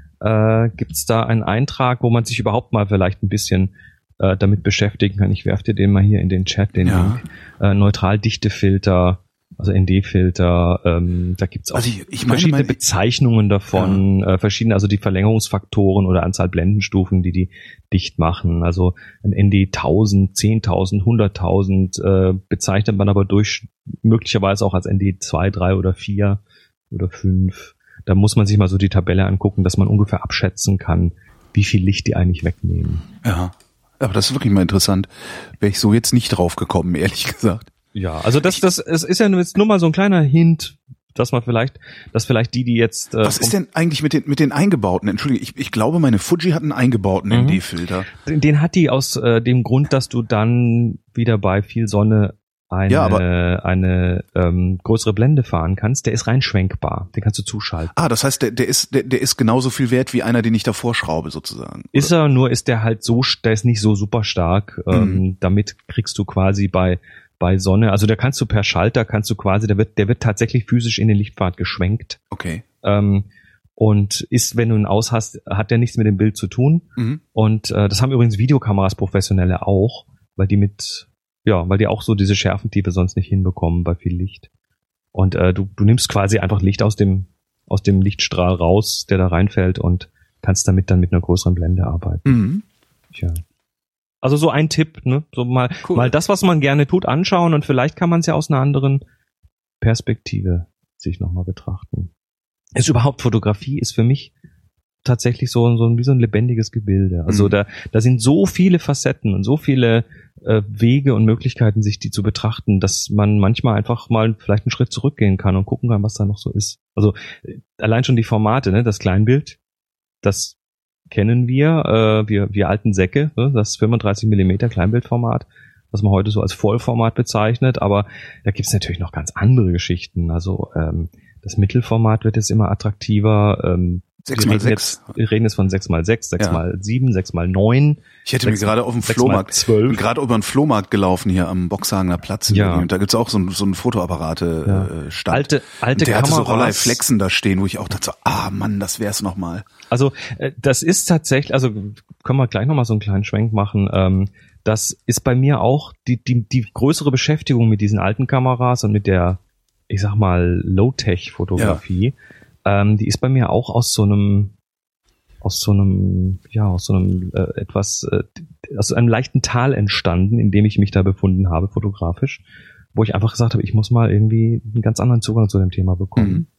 äh, gibt's da einen Eintrag, wo man sich überhaupt mal vielleicht ein bisschen äh, damit beschäftigen kann. Ich werfe dir den mal hier in den Chat, den Ja. Link. Äh, Neutraldichtefilter, also N D-Filter, ähm, da gibt's auch Also ich- ich meine, verschiedene meine- Bezeichnungen davon, äh, verschiedene, also die Verlängerungsfaktoren oder Anzahl Blendenstufen, die die dicht machen. Also ein N D tausend, zehntausend, hunderttausend äh, bezeichnet man aber durch möglicherweise auch als N D zwei, drei oder vier oder fünf. Da muss man sich mal so die Tabelle angucken, dass man ungefähr abschätzen kann, wie viel Licht die eigentlich wegnehmen. Ja. Aber das ist wirklich mal interessant. Wäre ich so jetzt nicht drauf gekommen, ehrlich gesagt. Ja, also das, das, es ist ja jetzt nur mal so ein kleiner Hint, dass man vielleicht, dass vielleicht die, die jetzt. Äh, Was ist denn eigentlich mit den, mit den eingebauten? Entschuldige, ich, ich glaube, meine Fuji hat einen eingebauten Mhm. N D-Filter. Den, den hat die aus äh, dem Grund, dass du dann wieder bei viel Sonne eine, Ja, aber- eine ähm, größere Blende fahren kannst. Der ist rein schwenkbar. Den kannst du zuschalten. Ah, das heißt, der, der ist, der, der ist genauso viel wert wie einer, den ich davor schraube, sozusagen. Ist er, nur ist der halt so, st- der ist nicht so super stark. Ähm, Mhm. damit kriegst du quasi bei bei Sonne, also da kannst du per Schalter, kannst du quasi, der wird, der wird tatsächlich physisch in den Lichtpfad geschwenkt. Okay. Ähm, und ist, wenn du ihn aus hast, hat der nichts mit dem Bild zu tun. Mhm. Und äh, das haben übrigens Videokameras professionelle auch, weil die mit, ja, weil die auch so diese Schärfentiefe sonst nicht hinbekommen bei viel Licht. Und äh, du, du nimmst quasi einfach Licht aus dem aus dem Lichtstrahl raus, der da reinfällt und kannst damit dann mit einer größeren Blende arbeiten. Mhm. Tja. Also so ein Tipp, ne? So mal, Cool. mal das, was man gerne tut, anschauen und vielleicht kann man es ja aus einer anderen Perspektive sich nochmal betrachten. Ist überhaupt Fotografie ist für mich tatsächlich so, so wie so ein lebendiges Gebilde. Also Mhm. da, da sind so viele Facetten und so viele äh, Wege und Möglichkeiten, sich die zu betrachten, dass man manchmal einfach mal vielleicht einen Schritt zurückgehen kann und gucken kann, was da noch so ist. Also äh, allein schon die Formate, ne? Das Kleinbild, das kennen wir, äh, wir, wir alten Säcke, ne? Das fünfunddreißig Millimeter Kleinbildformat, was man heute so als Vollformat bezeichnet, aber da gibt's natürlich noch ganz andere Geschichten. Also ähm, das Mittelformat wird jetzt immer attraktiver. Ähm, sechs wir mal reden sechs. jetzt, wir reden jetzt von sechs mal sechs, sechs Ja. mal sieben, sechs mal neun. Ich hätte mir sechs- gerade auf dem sechs mal Flohmarkt, zwölf. bin gerade über den Flohmarkt gelaufen hier am Boxhagener Platz in Ja. Berlin. Und da gibt's auch so ein, so ein Fotoapparate Ja. äh, Stand. Alte, alte und der hatte so Kameras. Rollei Flexen da stehen, wo ich auch dachte, so, ah Mann, das wär's noch mal. Also äh, das ist tatsächlich, also können wir gleich nochmal so einen kleinen Schwenk machen. Ähm, das ist bei mir auch die, die, die größere Beschäftigung mit diesen alten Kameras und mit der, ich sag mal, Low-Tech-Fotografie. Ähm, die ist bei mir auch aus so einem, aus so einem, ja, aus so einem äh, etwas, äh, aus einem leichten Tal entstanden, in dem ich mich da befunden habe, fotografisch, wo ich einfach gesagt habe, ich muss mal irgendwie einen ganz anderen Zugang zu dem Thema bekommen. Mhm.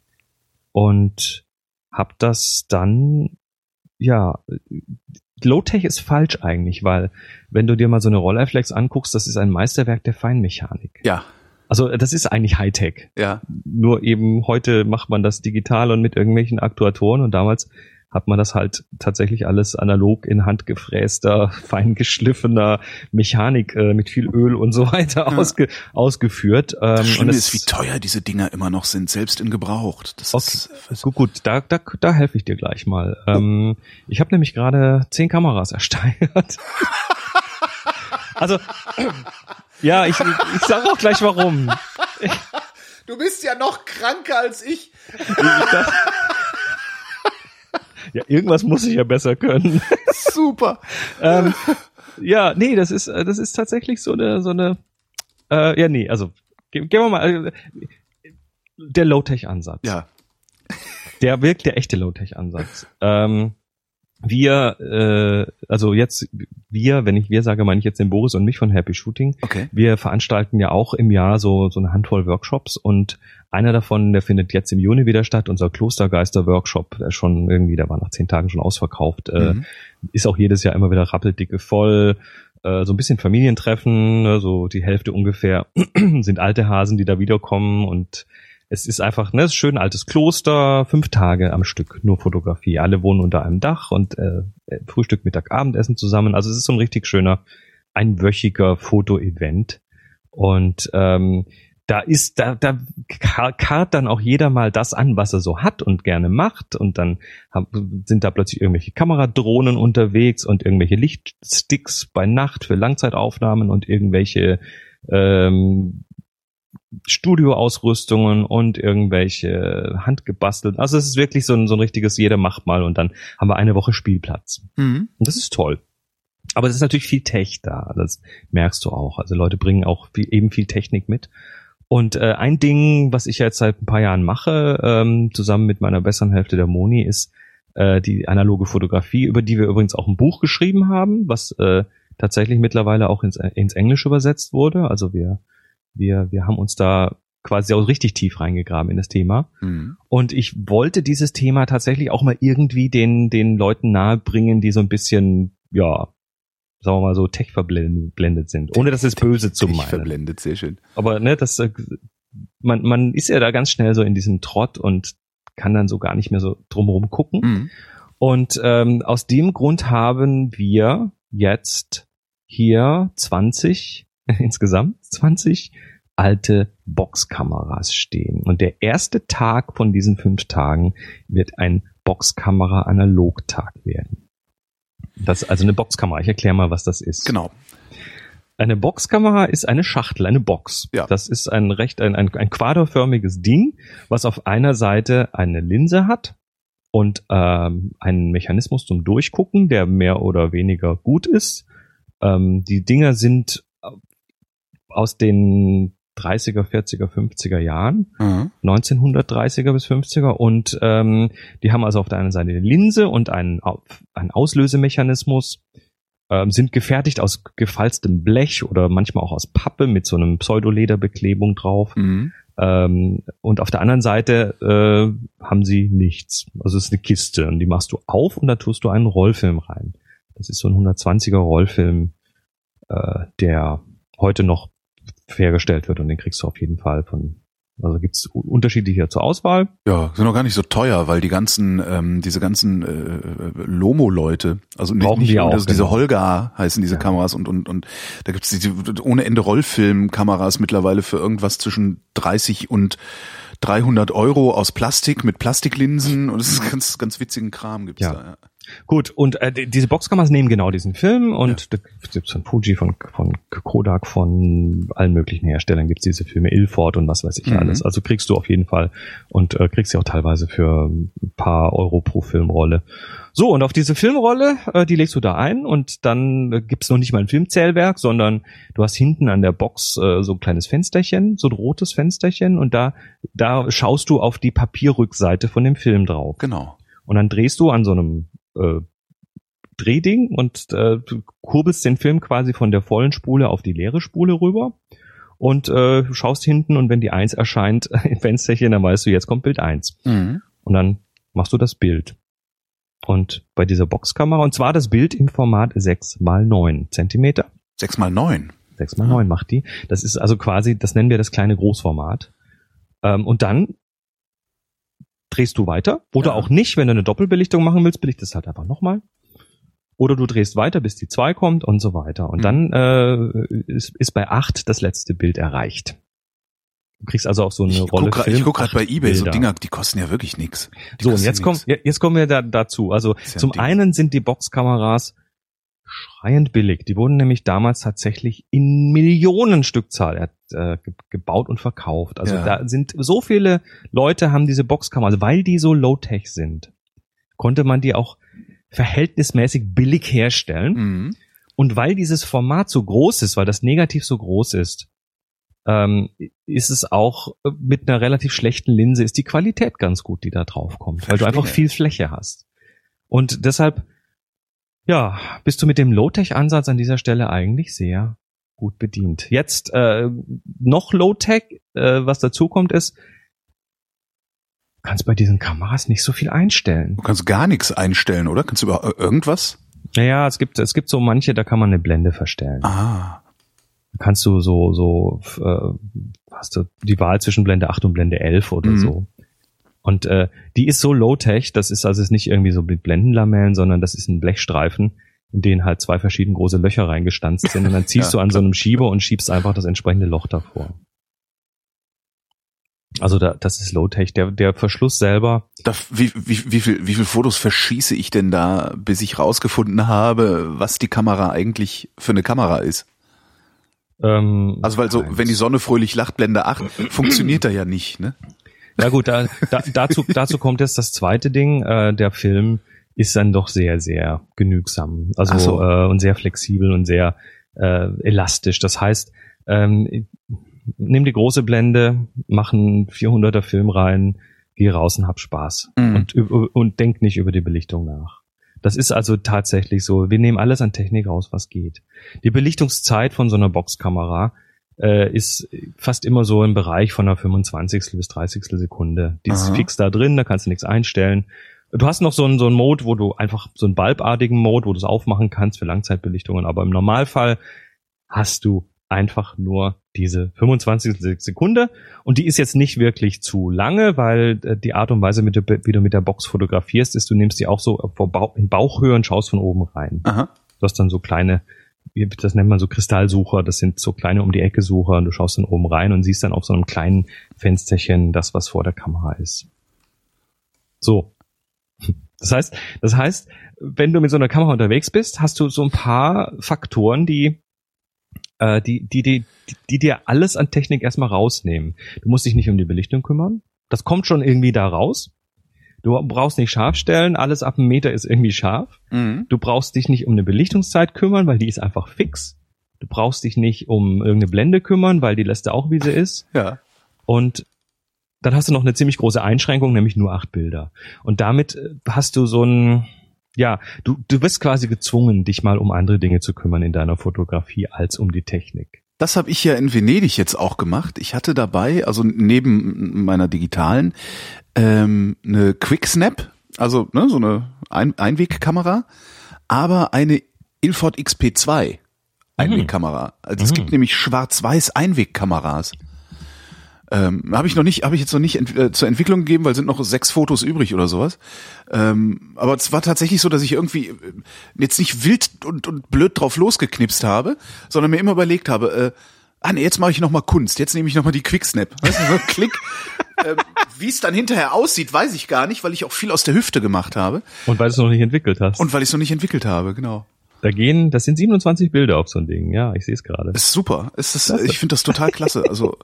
Und hab das dann, ja, Low-Tech ist falsch eigentlich, weil wenn du dir mal so eine Rolleiflex anguckst, das ist ein Meisterwerk der Feinmechanik. Ja, Also das ist eigentlich Hightech. ja. Nur eben heute macht man das digital und mit irgendwelchen Aktuatoren und damals hat man das halt tatsächlich alles analog in handgefräster, feingeschliffener Mechanik äh, mit viel Öl und so weiter Ja. ausge, ausgeführt. Ähm, Das und Schlimme es- ist, wie teuer diese Dinger immer noch sind, selbst in gebraucht. Das Okay. ist, Gut, gut, da, da, da helfe ich dir gleich mal. Ähm, ich habe nämlich gerade zehn Kameras ersteigert. Also, ja, ich, ich sage auch gleich warum. du bist ja noch kranker als ich. Ja, irgendwas muss ich ja besser können. Super. ähm, ja, nee, das ist, das ist tatsächlich so eine, so eine, äh, ja, nee, also, ge- gehen wir mal, äh, der Low-Tech-Ansatz. Ja. Der wirkt der echte Low-Tech-Ansatz. Ähm, wir, äh, also jetzt, wir, wenn ich wir sage, meine ich jetzt den Boris und mich von Happy Shooting. Okay. Wir veranstalten ja auch im Jahr so, so eine Handvoll Workshops und einer davon, der findet jetzt im Juni wieder statt, unser Klostergeister-Workshop, der schon irgendwie, der war nach zehn Tagen schon ausverkauft, äh, Mhm. ist auch jedes Jahr immer wieder rappeldicke voll, äh, so ein bisschen Familientreffen, ne, so die Hälfte ungefähr sind alte Hasen, die da wiederkommen und es ist einfach, ne, es ist schön altes Kloster, fünf Tage am Stück, nur Fotografie. Alle wohnen unter einem Dach und äh, Frühstück, Mittag, Abendessen zusammen. Also es ist so ein richtig schöner, einwöchiger Foto-Event. Und ähm, da ist, da, da karrt dann auch jeder mal das an, was er so hat und gerne macht. Und dann hab, sind da plötzlich irgendwelche Kameradrohnen unterwegs und irgendwelche Lichtsticks bei Nacht für Langzeitaufnahmen und irgendwelche ähm, Studioausrüstungen und irgendwelche handgebastelten. Also es ist wirklich so ein, so ein richtiges jeder macht mal und dann haben wir eine Woche Spielplatz. Mhm. Und das ist toll. Aber es ist natürlich viel Tech da, das merkst du auch. Also Leute bringen auch viel, eben viel Technik mit. Und äh, ein Ding, was ich jetzt seit ein paar Jahren mache, ähm, zusammen mit meiner besseren Hälfte der Moni, ist äh, die analoge Fotografie, über die wir übrigens auch ein Buch geschrieben haben, was äh, tatsächlich mittlerweile auch ins, ins Englische übersetzt wurde. Also wir wir wir haben uns da quasi auch richtig tief reingegraben in das Thema. Mhm. Und ich wollte dieses Thema tatsächlich auch mal irgendwie den den Leuten nahebringen, die so ein bisschen, ja, sagen wir mal so, tech verblendet sind, ohne das jetzt böse zu meinen. Tech verblendet, sehr schön. Aber ne, das man man ist ja da ganz schnell so in diesem Trott und kann dann so gar nicht mehr so drumherum gucken. Mhm. Und ähm, aus dem Grund haben wir jetzt hier zwanzig insgesamt zwanzig alte Boxkameras stehen. Und der erste Tag von diesen fünf Tagen wird ein Boxkamera-Analog-Tag werden. Das ist also eine Boxkamera. Ich erkläre mal, was das ist. Genau. Eine Boxkamera ist eine Schachtel, eine Box. Ja. Das ist ein recht ein, ein, ein quaderförmiges Ding, was auf einer Seite eine Linse hat und ähm, einen Mechanismus zum Durchgucken, der mehr oder weniger gut ist. Ähm, die Dinger sind aus den dreißiger, vierziger, fünfziger Jahren, mhm. neunzehnhundertdreißiger bis fünfziger und ähm, die haben also auf der einen Seite eine Linse und einen, einen Auslösemechanismus, ähm, sind gefertigt aus gefalztem Blech oder manchmal auch aus Pappe mit so einem Pseudolederbeklebung drauf. Mhm. Ähm, und auf der anderen Seite äh, haben sie nichts. Also es ist eine Kiste und die machst du auf und da tust du einen Rollfilm rein. Das ist so ein hundertzwanziger Rollfilm, äh, der heute noch hergestellt wird und den kriegst du auf jeden Fall von, also gibt's unterschiedliche zur Auswahl. Ja, sind auch gar nicht so teuer, weil die ganzen, ähm, diese ganzen äh, Lomo-Leute, also nicht, nicht auch, also diese genau. Holga heißen diese ja. Kameras und und und da gibt's diese ohne Ende Rollfilm-Kameras mittlerweile für irgendwas zwischen dreißig und dreihundert Euro aus Plastik mit Plastiklinsen und es ist ganz ganz witzigen Kram gibt's ja. da. Ja. Gut, und äh, diese Boxkameras nehmen genau diesen Film und ja. da gibt's von Fuji, von, von Kodak, von allen möglichen Herstellern gibt's diese Filme, Ilford und was weiß ich mhm. alles. Also kriegst du auf jeden Fall und äh, kriegst sie auch teilweise für ein paar Euro pro Filmrolle. So, und auf diese Filmrolle, äh, die legst du da ein und dann äh, gibt's noch nicht mal ein Filmzählwerk, sondern du hast hinten an der Box äh, so ein kleines Fensterchen, so ein rotes Fensterchen und da da schaust du auf die Papierrückseite von dem Film drauf. Genau. Und dann drehst du an so einem äh, Drehding und äh, du kurbelst den Film quasi von der vollen Spule auf die leere Spule rüber und äh, schaust hinten und wenn die eins erscheint im Fensterchen, dann weißt du, jetzt kommt Bild eins. Mhm. Und dann machst du das Bild. Und bei dieser Boxkamera, und zwar das Bild im Format sechs mal neun Zentimeter. sechs mal neun? sechs mal neun macht die. Das ist also quasi, das nennen wir das kleine Großformat. Ähm, und dann drehst du weiter oder ja. auch nicht, wenn du eine Doppelbelichtung machen willst, belichtest halt einfach nochmal. Oder du drehst weiter, bis die zwei kommt und so weiter. Und mhm. dann äh, ist, ist bei acht das letzte Bild erreicht. Du kriegst also auch so eine ich Rolle guck, Film. Ich gucke gerade bei eBay, Bilder. So Dinger, die kosten ja wirklich nichts. So, und jetzt kommen, jetzt kommen wir da, dazu. Also ja zum einen sind die Boxkameras schreiend billig. Die wurden nämlich damals tatsächlich in Millionenstückzahl äh, gebaut und verkauft. Also ja. da sind so viele Leute haben diese Boxkameras, weil die so low-tech sind, konnte man die auch verhältnismäßig billig herstellen. Mhm. Und weil dieses Format so groß ist, weil das Negativ so groß ist, ähm, ist es auch mit einer relativ schlechten Linse, ist die Qualität ganz gut, die da drauf kommt, weil du einfach viel Fläche hast. Und deshalb, ja, bist du mit dem Low-Tech-Ansatz an dieser Stelle eigentlich sehr gut bedient. Jetzt äh, noch Low-Tech, äh, was dazu kommt, ist, du kannst bei diesen Kameras nicht so viel einstellen. Du kannst gar nichts einstellen, oder? Kannst du über irgendwas? Naja, es gibt es gibt so manche, da kann man eine Blende verstellen. Ah. Kannst du so so äh, hast du die Wahl zwischen Blende acht und Blende elf oder mhm. so. Und äh, die ist so low-tech, das ist also ist nicht irgendwie so mit Blendenlamellen, sondern das ist ein Blechstreifen, in den halt zwei verschieden große Löcher reingestanzt sind und dann ziehst ja, du an so einem Schieber und schiebst einfach das entsprechende Loch davor. Also da, das ist Low-Tech. Der, der Verschluss selber. Da, wie, wie, wie viel, wie viel Fotos verschieße ich denn da, bis ich rausgefunden habe, was die Kamera eigentlich für eine Kamera ist? Ähm, also weil so, wenn die Sonne fröhlich lacht, Blende acht, funktioniert da ja nicht, ne? Ja gut, da, da, dazu, dazu kommt jetzt das zweite Ding. Äh, der Film ist dann doch sehr, sehr genügsam. Also so. äh, und sehr flexibel und sehr äh, elastisch. Das heißt, ähm, nimm die große Blende, mach einen vierhunderter Film rein, geh raus und hab Spaß. Mhm. Und, und denk nicht über die Belichtung nach. Das ist also tatsächlich so. Wir nehmen alles an Technik raus, was geht. Die Belichtungszeit von so einer Boxkamera äh, ist fast immer so im Bereich von einer fünfundzwanzigstel bis dreißigstel Sekunde. Die ist fix da drin, da kannst du nichts einstellen. Du hast noch so einen, so einen Mode, wo du einfach so einen bulbartigen Mode, wo du es aufmachen kannst für Langzeitbelichtungen. Aber im Normalfall hast du einfach nur diese fünfundzwanzigstel Sekunde. Und die ist jetzt nicht wirklich zu lange, weil die Art und Weise, mit der, wie du mit der Box fotografierst, ist, du nimmst die auch so in Bauchhöhe und schaust von oben rein. Aha. Du hast dann so kleine, das nennt man so Kristallsucher, das sind so kleine Um-die-Ecke-Sucher und du schaust dann oben rein und siehst dann auf so einem kleinen Fensterchen das, was vor der Kamera ist. So. Das heißt, das heißt, wenn du mit so einer Kamera unterwegs bist, hast du so ein paar Faktoren, die äh, die, die, die, die dir alles an Technik erstmal rausnehmen. Du musst dich nicht um die Belichtung kümmern. Das kommt schon irgendwie da raus. Du brauchst nicht scharf stellen, alles ab einem Meter ist irgendwie scharf. Mhm. Du brauchst dich nicht um eine Belichtungszeit kümmern, weil die ist einfach fix. Du brauchst dich nicht um irgendeine Blende kümmern, weil die lässt du auch, wie sie ist. Ja. Und dann hast du noch eine ziemlich große Einschränkung, nämlich nur acht Bilder. Und damit hast du so ein, ja, du, du bist quasi gezwungen, dich mal um andere Dinge zu kümmern in deiner Fotografie als um die Technik. Das habe ich ja in Venedig jetzt auch gemacht. Ich hatte dabei, also neben meiner digitalen, ähm, eine Quicksnap, also ne, so eine Ein- Einwegkamera, aber eine Ilford X P zwei Einwegkamera. Also mhm. Es gibt nämlich schwarz-weiß Einwegkameras. Ähm, habe ich noch nicht, habe ich jetzt noch nicht ent- äh, zur Entwicklung gegeben, weil sind noch sechs Fotos übrig oder sowas. Ähm, aber es war tatsächlich so, dass ich irgendwie äh, jetzt nicht wild und, und blöd drauf losgeknipst habe, sondern mir immer überlegt habe, äh, ah nee, jetzt mache ich noch mal Kunst, jetzt nehme ich noch mal die Quicksnap. Weißt du, so Klick. ähm, wie es dann hinterher aussieht, weiß ich gar nicht, weil ich auch viel aus der Hüfte gemacht habe. Und weil du es noch nicht entwickelt hast. Und weil ich es noch nicht entwickelt habe, genau. Da gehen, das sind siebenundzwanzig Bilder auf so ein Ding. Ja, ich sehe es gerade. Ist super. Ist das, ich finde das total klasse. Also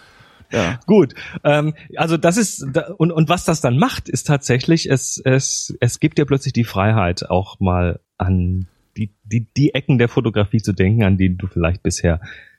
ja. Gut, ähm, also das ist und und was das dann macht, ist tatsächlich, es es es gibt dir plötzlich die Freiheit, auch mal an die die die Ecken der Fotografie zu denken, an die du vielleicht bisher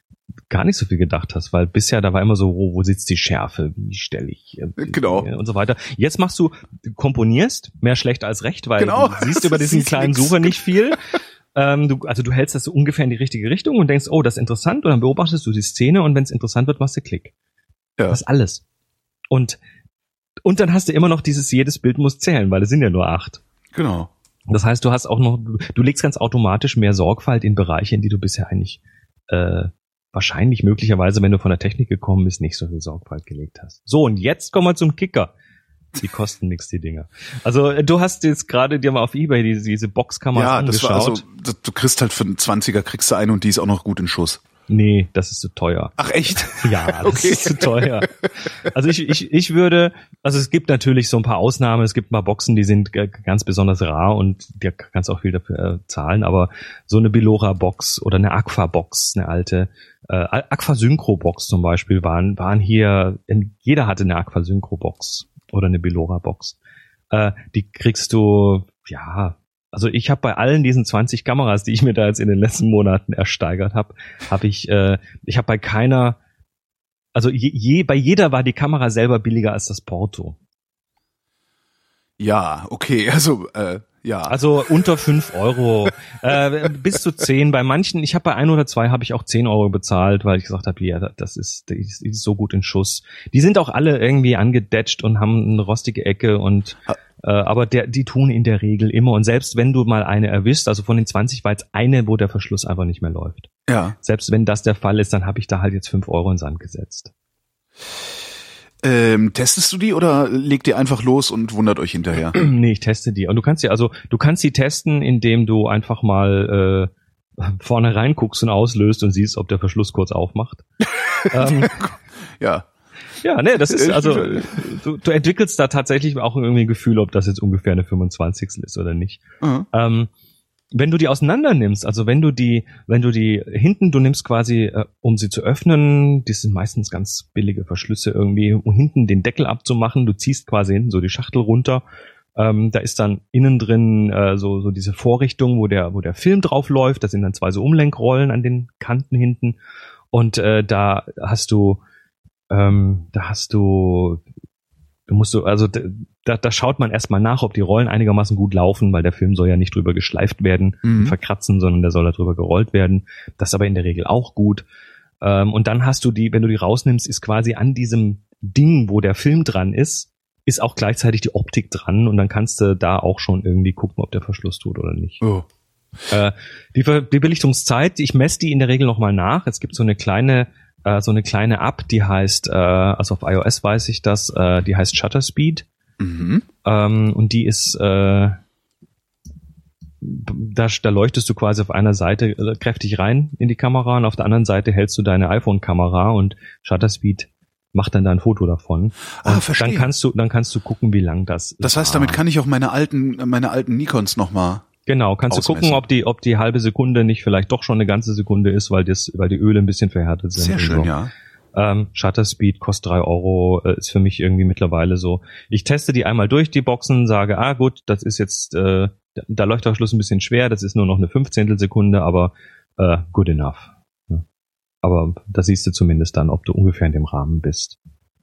gar nicht so viel gedacht hast, weil bisher da war immer so, wo, wo sitzt die Schärfe, wie stelle ich äh, genau und so weiter. Jetzt machst du, du komponierst mehr schlecht als recht, weil genau. du siehst über diesen kleinen nix. Sucher nicht viel. Ähm, du, also du hältst das so ungefähr in die richtige Richtung und denkst, oh, das ist interessant, und dann beobachtest du die Szene und wenn es interessant wird, machst du Klick. Ja. Das ist alles. Und, und dann hast du immer noch dieses, jedes Bild muss zählen, weil es sind ja nur acht. Genau. Das heißt, du hast auch noch, du, du legst ganz automatisch mehr Sorgfalt in Bereiche, in die du bisher eigentlich, äh, wahrscheinlich möglicherweise, wenn du von der Technik gekommen bist, nicht so viel Sorgfalt gelegt hast. So, und jetzt kommen wir zum Kicker. Die kosten nix, die Dinger. Also, du hast jetzt gerade dir mal auf eBay diese, diese Boxkamera ja, angeschaut. Ja, das war also, du kriegst halt für einen zwanziger kriegst du eine und die ist auch noch gut in Schuss. Nee, das ist zu teuer. Ach echt? Ja, das okay. ist zu teuer. Also ich, ich, ich würde, also es gibt natürlich so ein paar Ausnahmen, es gibt ein paar Boxen, die sind ganz besonders rar und da kannst du auch viel dafür äh, zahlen, aber so eine Bilora-Box oder eine Agfa-Box, eine alte, äh, Agfa-Synchro-Box zum Beispiel waren, waren hier, jeder hatte eine Agfa-Synchro-Box oder eine Bilora-Box. Äh, die kriegst du, ja, also ich habe bei allen diesen zwanzig Kameras, die ich mir da jetzt in den letzten Monaten ersteigert habe, habe ich, äh, ich habe bei keiner, also je, je, bei jeder war die Kamera selber billiger als das Porto. Ja, okay, also äh, ja. Also unter fünf Euro, äh, bis zu zehn. Bei manchen, ich habe bei ein oder zwei habe ich auch zehn Euro bezahlt, weil ich gesagt habe, ja, das ist, das ist so gut in Schuss. Die sind auch alle irgendwie angedetscht und haben eine rostige Ecke und äh, aber der, die tun in der Regel immer. Und selbst wenn du mal eine erwischst, also von den zwanzig war jetzt eine, wo der Verschluss einfach nicht mehr läuft. Ja. Selbst wenn das der Fall ist, dann habe ich da halt jetzt fünf Euro in den Sand gesetzt. Ähm, testest du die oder legt ihr einfach los und wundert euch hinterher? Nee, ich teste die. Und du kannst sie, also du kannst sie testen, indem du einfach mal äh, vorne reinguckst und auslöst und siehst, ob der Verschluss kurz aufmacht. ähm, ja. Ja, nee, das ist, also, du, du entwickelst da tatsächlich auch irgendwie ein Gefühl, ob das jetzt ungefähr eine fünfundzwanzigstel ist oder nicht. Mhm. Ähm, wenn du die auseinander nimmst, also wenn du die, wenn du die hinten, du nimmst quasi, äh, um sie zu öffnen, das sind meistens ganz billige Verschlüsse irgendwie, um hinten den Deckel abzumachen, du ziehst quasi hinten so die Schachtel runter, ähm, da ist dann innen drin äh, so so diese Vorrichtung, wo der wo der Film drauf läuft, da sind dann zwei so Umlenkrollen an den Kanten hinten und äh, da hast du ähm, da hast du Du musst du, also da, da schaut man erstmal nach, ob die Rollen einigermaßen gut laufen, weil der Film soll ja nicht drüber geschleift werden, mhm. verkratzen, sondern der soll da drüber gerollt werden. Das ist aber in der Regel auch gut. Ähm, und dann hast du die, wenn du die rausnimmst, ist quasi an diesem Ding, wo der Film dran ist, ist auch gleichzeitig die Optik dran und dann kannst du da auch schon irgendwie gucken, ob der Verschluss tut oder nicht. Oh. Äh, die, die Belichtungszeit, ich messe die in der Regel nochmal nach. Es gibt so eine kleine so eine kleine App, die heißt, äh, also auf iOS weiß ich das, äh, die heißt Shutter Speed. Mhm. Ähm, und die ist, äh, da, da leuchtest du quasi auf einer Seite äh, kräftig rein in die Kamera und auf der anderen Seite hältst du deine iPhone-Kamera und Shutter Speed macht dann da ein Foto davon. Ah, verstehe. Dann kannst du, dann kannst du gucken, wie lang das ist. Das heißt, damit kann ich auch meine alten, meine alten Nikons nochmal Genau, kannst ausmessen. Du gucken, ob die, ob die halbe Sekunde nicht vielleicht doch schon eine ganze Sekunde ist, weil das, weil die Öle ein bisschen verhärtet sind. Sehr schön, so. ja. Ähm, Shutter Speed kostet drei Euro, äh, ist für mich irgendwie mittlerweile so. Ich teste die einmal durch, die Boxen, sage, ah gut, das ist jetzt, äh, da, da läuft der Schluss ein bisschen schwer, das ist nur noch eine Fünfzehntelsekunde, aber äh, good enough. Ja. Aber da siehst du zumindest dann, ob du ungefähr in dem Rahmen bist.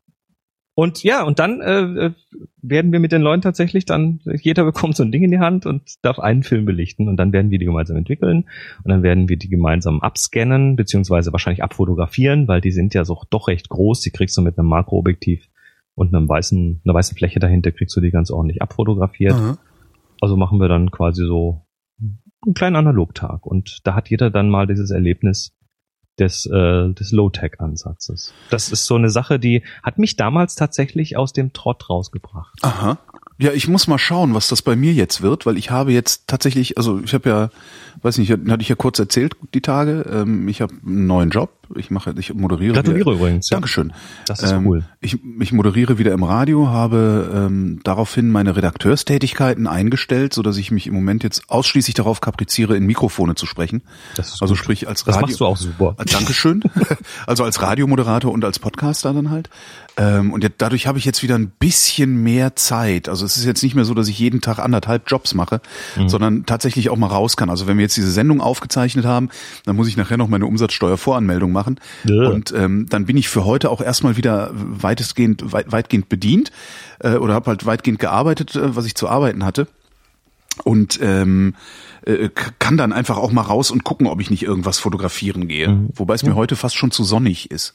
Und ja, und dann äh, werden wir mit den Leuten tatsächlich dann, jeder bekommt so ein Ding in die Hand und darf einen Film belichten und dann werden wir die gemeinsam entwickeln und dann werden wir die gemeinsam abscannen, beziehungsweise wahrscheinlich abfotografieren, weil die sind ja so doch recht groß, die kriegst du mit einem Makroobjektiv und einem weißen, einer weißen Fläche dahinter, kriegst du die ganz ordentlich abfotografiert. Mhm. Also machen wir dann quasi so einen kleinen Analogtag und da hat jeder dann mal dieses Erlebnis des äh, des Low-Tech-Ansatzes. Das ist so eine Sache, die hat mich damals tatsächlich aus dem Trott rausgebracht. Aha. Ja, ich muss mal schauen, was das bei mir jetzt wird, weil ich habe jetzt tatsächlich, also ich habe ja, weiß nicht, hatte ich ja kurz erzählt die Tage, ähm, ich habe einen neuen Job, ich mache, ich moderiere. Gratuliere wieder, übrigens. Ja. Dankeschön. Das ist ähm, cool. Ich, ich moderiere wieder im Radio, habe ähm, daraufhin meine Redakteurstätigkeiten eingestellt, so dass ich mich im Moment jetzt ausschließlich darauf kapriziere, in Mikrofone zu sprechen. Das ist also gut. sprich als Radio. Das machst du auch super. Dankeschön. Also als Radiomoderator und als Podcaster dann halt. Ähm, und jetzt, dadurch habe ich jetzt wieder ein bisschen mehr Zeit. Also es ist jetzt nicht mehr so, dass ich jeden Tag anderthalb Jobs mache, mhm. sondern tatsächlich auch mal raus kann. Also wenn wir jetzt diese Sendung aufgezeichnet haben, dann muss ich nachher noch meine Umsatzsteuervoranmeldung machen. Ja. Und ähm, dann bin ich für heute auch erstmal wieder weitestgehend, weit, weitgehend bedient äh, oder habe halt weitgehend gearbeitet, äh, was ich zu arbeiten hatte. Und ähm, äh, kann dann einfach auch mal raus und gucken, ob ich nicht irgendwas fotografieren gehe. Mhm. Wobei es mir ja. heute fast schon zu sonnig ist.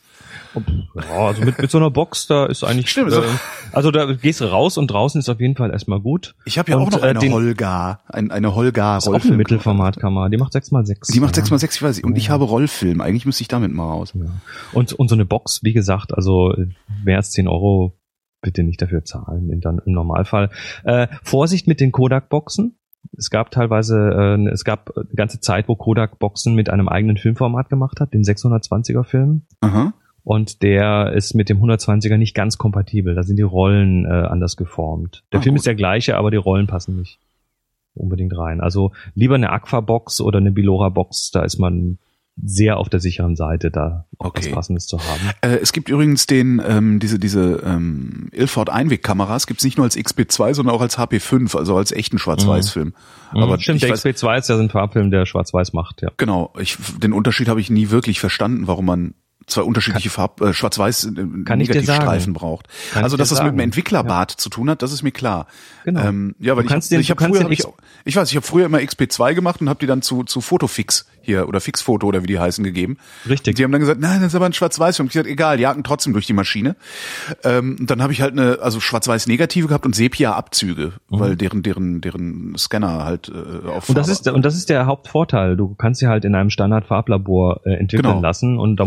Ja, also mit, mit so einer Box, da ist eigentlich... Stimmt, äh, also da gehst du raus und draußen ist auf jeden Fall erstmal gut. Ich habe ja und, auch noch eine äh, den, Holga, ein, eine Holga Rollfilm. Das ist auch eine Mittelformatkamera, die macht sechs mal sechs. Die macht sechs mal sechs, ich weiß nicht. Und ja. ich habe Rollfilm, eigentlich müsste ich damit mal raus. Ja. Und, und so eine Box, wie gesagt, also mehr als zehn Euro bitte nicht dafür zahlen, in, dann, im Normalfall. Äh, Vorsicht mit den Kodak-Boxen. Es gab teilweise, äh, es gab eine ganze Zeit, wo Kodak Boxen mit einem eigenen Filmformat gemacht hat, den sechshundertzwanziger Film. Aha. Und der ist mit dem hundertzwanziger nicht ganz kompatibel. Da sind die Rollen äh, anders geformt. Der ah, Film gut. ist der gleiche, aber die Rollen passen nicht unbedingt rein. Also lieber eine Agfa-Box oder eine Bilora-Box, da ist man sehr auf der sicheren Seite, da auch okay. was Passendes zu haben. Äh, es gibt übrigens den ähm, diese diese ähm, Ilford Einwegkameras, gibt's nicht nur als X P zwei, sondern auch als H P fünf, also als echten Schwarz-Weiß-Film. Mhm. Aber stimmt, der X P zwei ist ja so ein Farbfilm, der Schwarz-Weiß macht, ja. Genau, ich, den Unterschied habe ich nie wirklich verstanden, warum man zwei unterschiedliche Farb äh, Schwarz-Weiß äh, Negativstreifen braucht. Kann also dass das sagen. mit einem Entwicklerbart ja. zu tun hat, das ist mir klar. Genau. Ähm, ja, weil ich ich habe früher hab ich, ich weiß, ich habe früher immer X P zwei gemacht und habe die dann zu zu Fotofix hier oder Fixfoto oder wie die heißen gegeben. Richtig. Die haben dann gesagt, nein, das ist aber ein Schwarz-Weiß-Film. Ich gesagt, egal, jagen trotzdem durch die Maschine. Ähm, und dann habe ich halt eine also Schwarz-Weiß-Negative gehabt und Sepia-Abzüge, mhm. weil deren deren deren Scanner halt äh, auf Und das ist und das ist der Hauptvorteil. Du kannst sie halt in einem Standard-Farblabor äh, entwickeln genau. lassen und da muss keiner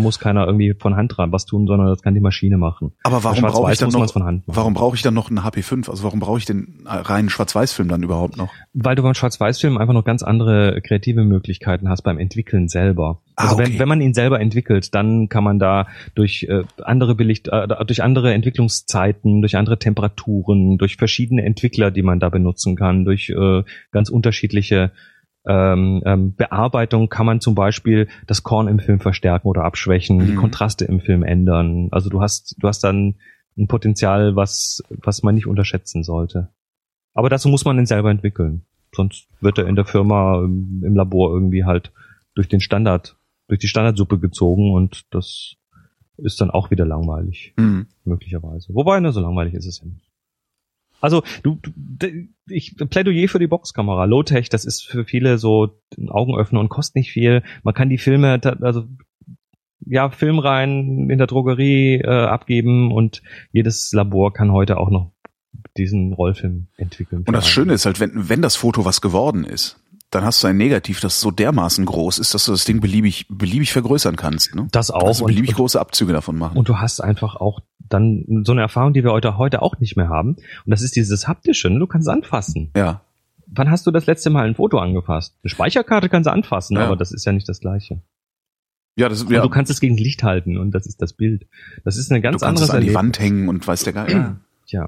irgendwie von Hand dran was tun, sondern das kann die Maschine machen. Aber warum brauche ich dann noch, von Hand warum brauche ich dann noch einen H P fünf? Also warum brauche ich den reinen Schwarz-Weiß-Film dann überhaupt noch? Weil du beim Schwarz-Weiß-Film einfach noch ganz andere kreative Möglichkeiten hast beim Entwickeln selber. Also ah, okay. wenn, wenn man ihn selber entwickelt, dann kann man da durch äh, andere Belicht, äh, durch andere Entwicklungszeiten, durch andere Temperaturen, durch verschiedene Entwickler, die man da benutzen kann, durch äh, ganz unterschiedliche ähm, ähm, Bearbeitung kann man zum Beispiel das Korn im Film verstärken oder abschwächen, mhm. die Kontraste im Film ändern. Also du hast du hast dann ein Potenzial, was was man nicht unterschätzen sollte. Aber dazu muss man ihn selber entwickeln. Sonst wird er in der Firma im, im Labor irgendwie halt durch den Standard durch die Standardsuppe gezogen und das ist dann auch wieder langweilig, mhm. möglicherweise. Wobei, ne, so langweilig ist es ja nicht. Also, du, du ich Plädoyer für die Boxkamera. Low-Tech, das ist für viele so ein Augenöffner und kostet nicht viel. Man kann die Filme, also ja, Filmreihen in der Drogerie äh, abgeben und jedes Labor kann heute auch noch diesen Rollfilm entwickeln. Und das Schöne ist halt, wenn, wenn das Foto was geworden ist, dann hast du ein Negativ, das so dermaßen groß ist, dass du das Ding beliebig beliebig vergrößern kannst. Ne? Das auch. Also beliebig und, große Abzüge davon machen. Und du hast einfach auch dann so eine Erfahrung, die wir heute heute auch nicht mehr haben. Und das ist dieses Haptische. Ne? Du kannst es anfassen. Ja. Wann hast du das letzte Mal ein Foto angefasst? Eine Speicherkarte kannst du anfassen, ja. aber das ist ja nicht das Gleiche. Ja, das ist, ja. Und du kannst es gegen Licht halten und das ist das Bild. Das ist eine ganz andere Sache. Du kannst es an die Wand hängen und weiß der Geil. Ja. Tja.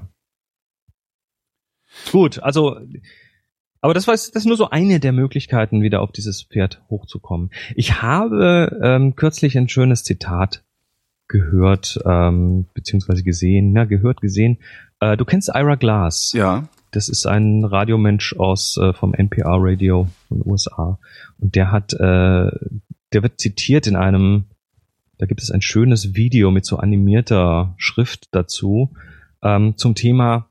Gut, also aber das war das ist nur so eine der Möglichkeiten, wieder auf dieses Pferd hochzukommen. Ich habe ähm, kürzlich ein schönes Zitat gehört, ähm, beziehungsweise gesehen, na, gehört, gesehen. Äh, du kennst Ira Glass. Ja. Das ist ein Radiomensch aus äh, vom N P R-Radio von den U S A. Und der hat, äh, der wird zitiert in einem, da gibt es ein schönes Video mit so animierter Schrift dazu, ähm, zum Thema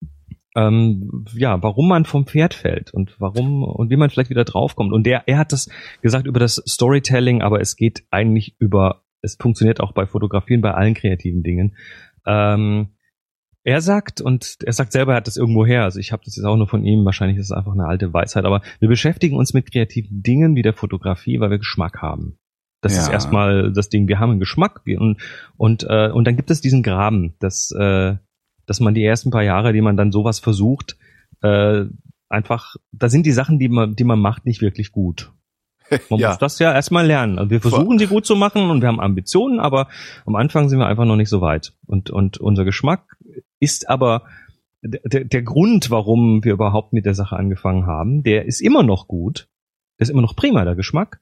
Ähm, ja, warum man vom Pferd fällt und warum und wie man vielleicht wieder draufkommt. Und der, er hat das gesagt über das Storytelling, aber es geht eigentlich über, es funktioniert auch bei Fotografien, bei allen kreativen Dingen. Ähm, er sagt, und er sagt selber, er hat das irgendwo her, also ich habe das jetzt auch nur von ihm, wahrscheinlich ist es einfach eine alte Weisheit, aber wir beschäftigen uns mit kreativen Dingen wie der Fotografie, weil wir Geschmack haben. Das ja. ist erstmal das Ding, wir haben einen Geschmack und, und, äh, und dann gibt es diesen Graben, das, äh, dass man die ersten paar Jahre, die man dann sowas versucht, äh, einfach, da sind die Sachen, die man, die man macht, nicht wirklich gut. Man ja. muss das ja erstmal lernen. Also wir versuchen sie gut zu machen und wir haben Ambitionen, aber am Anfang sind wir einfach noch nicht so weit. Und, und unser Geschmack ist aber der, der Grund, warum wir überhaupt mit der Sache angefangen haben, der ist immer noch gut. Der ist immer noch prima, der Geschmack.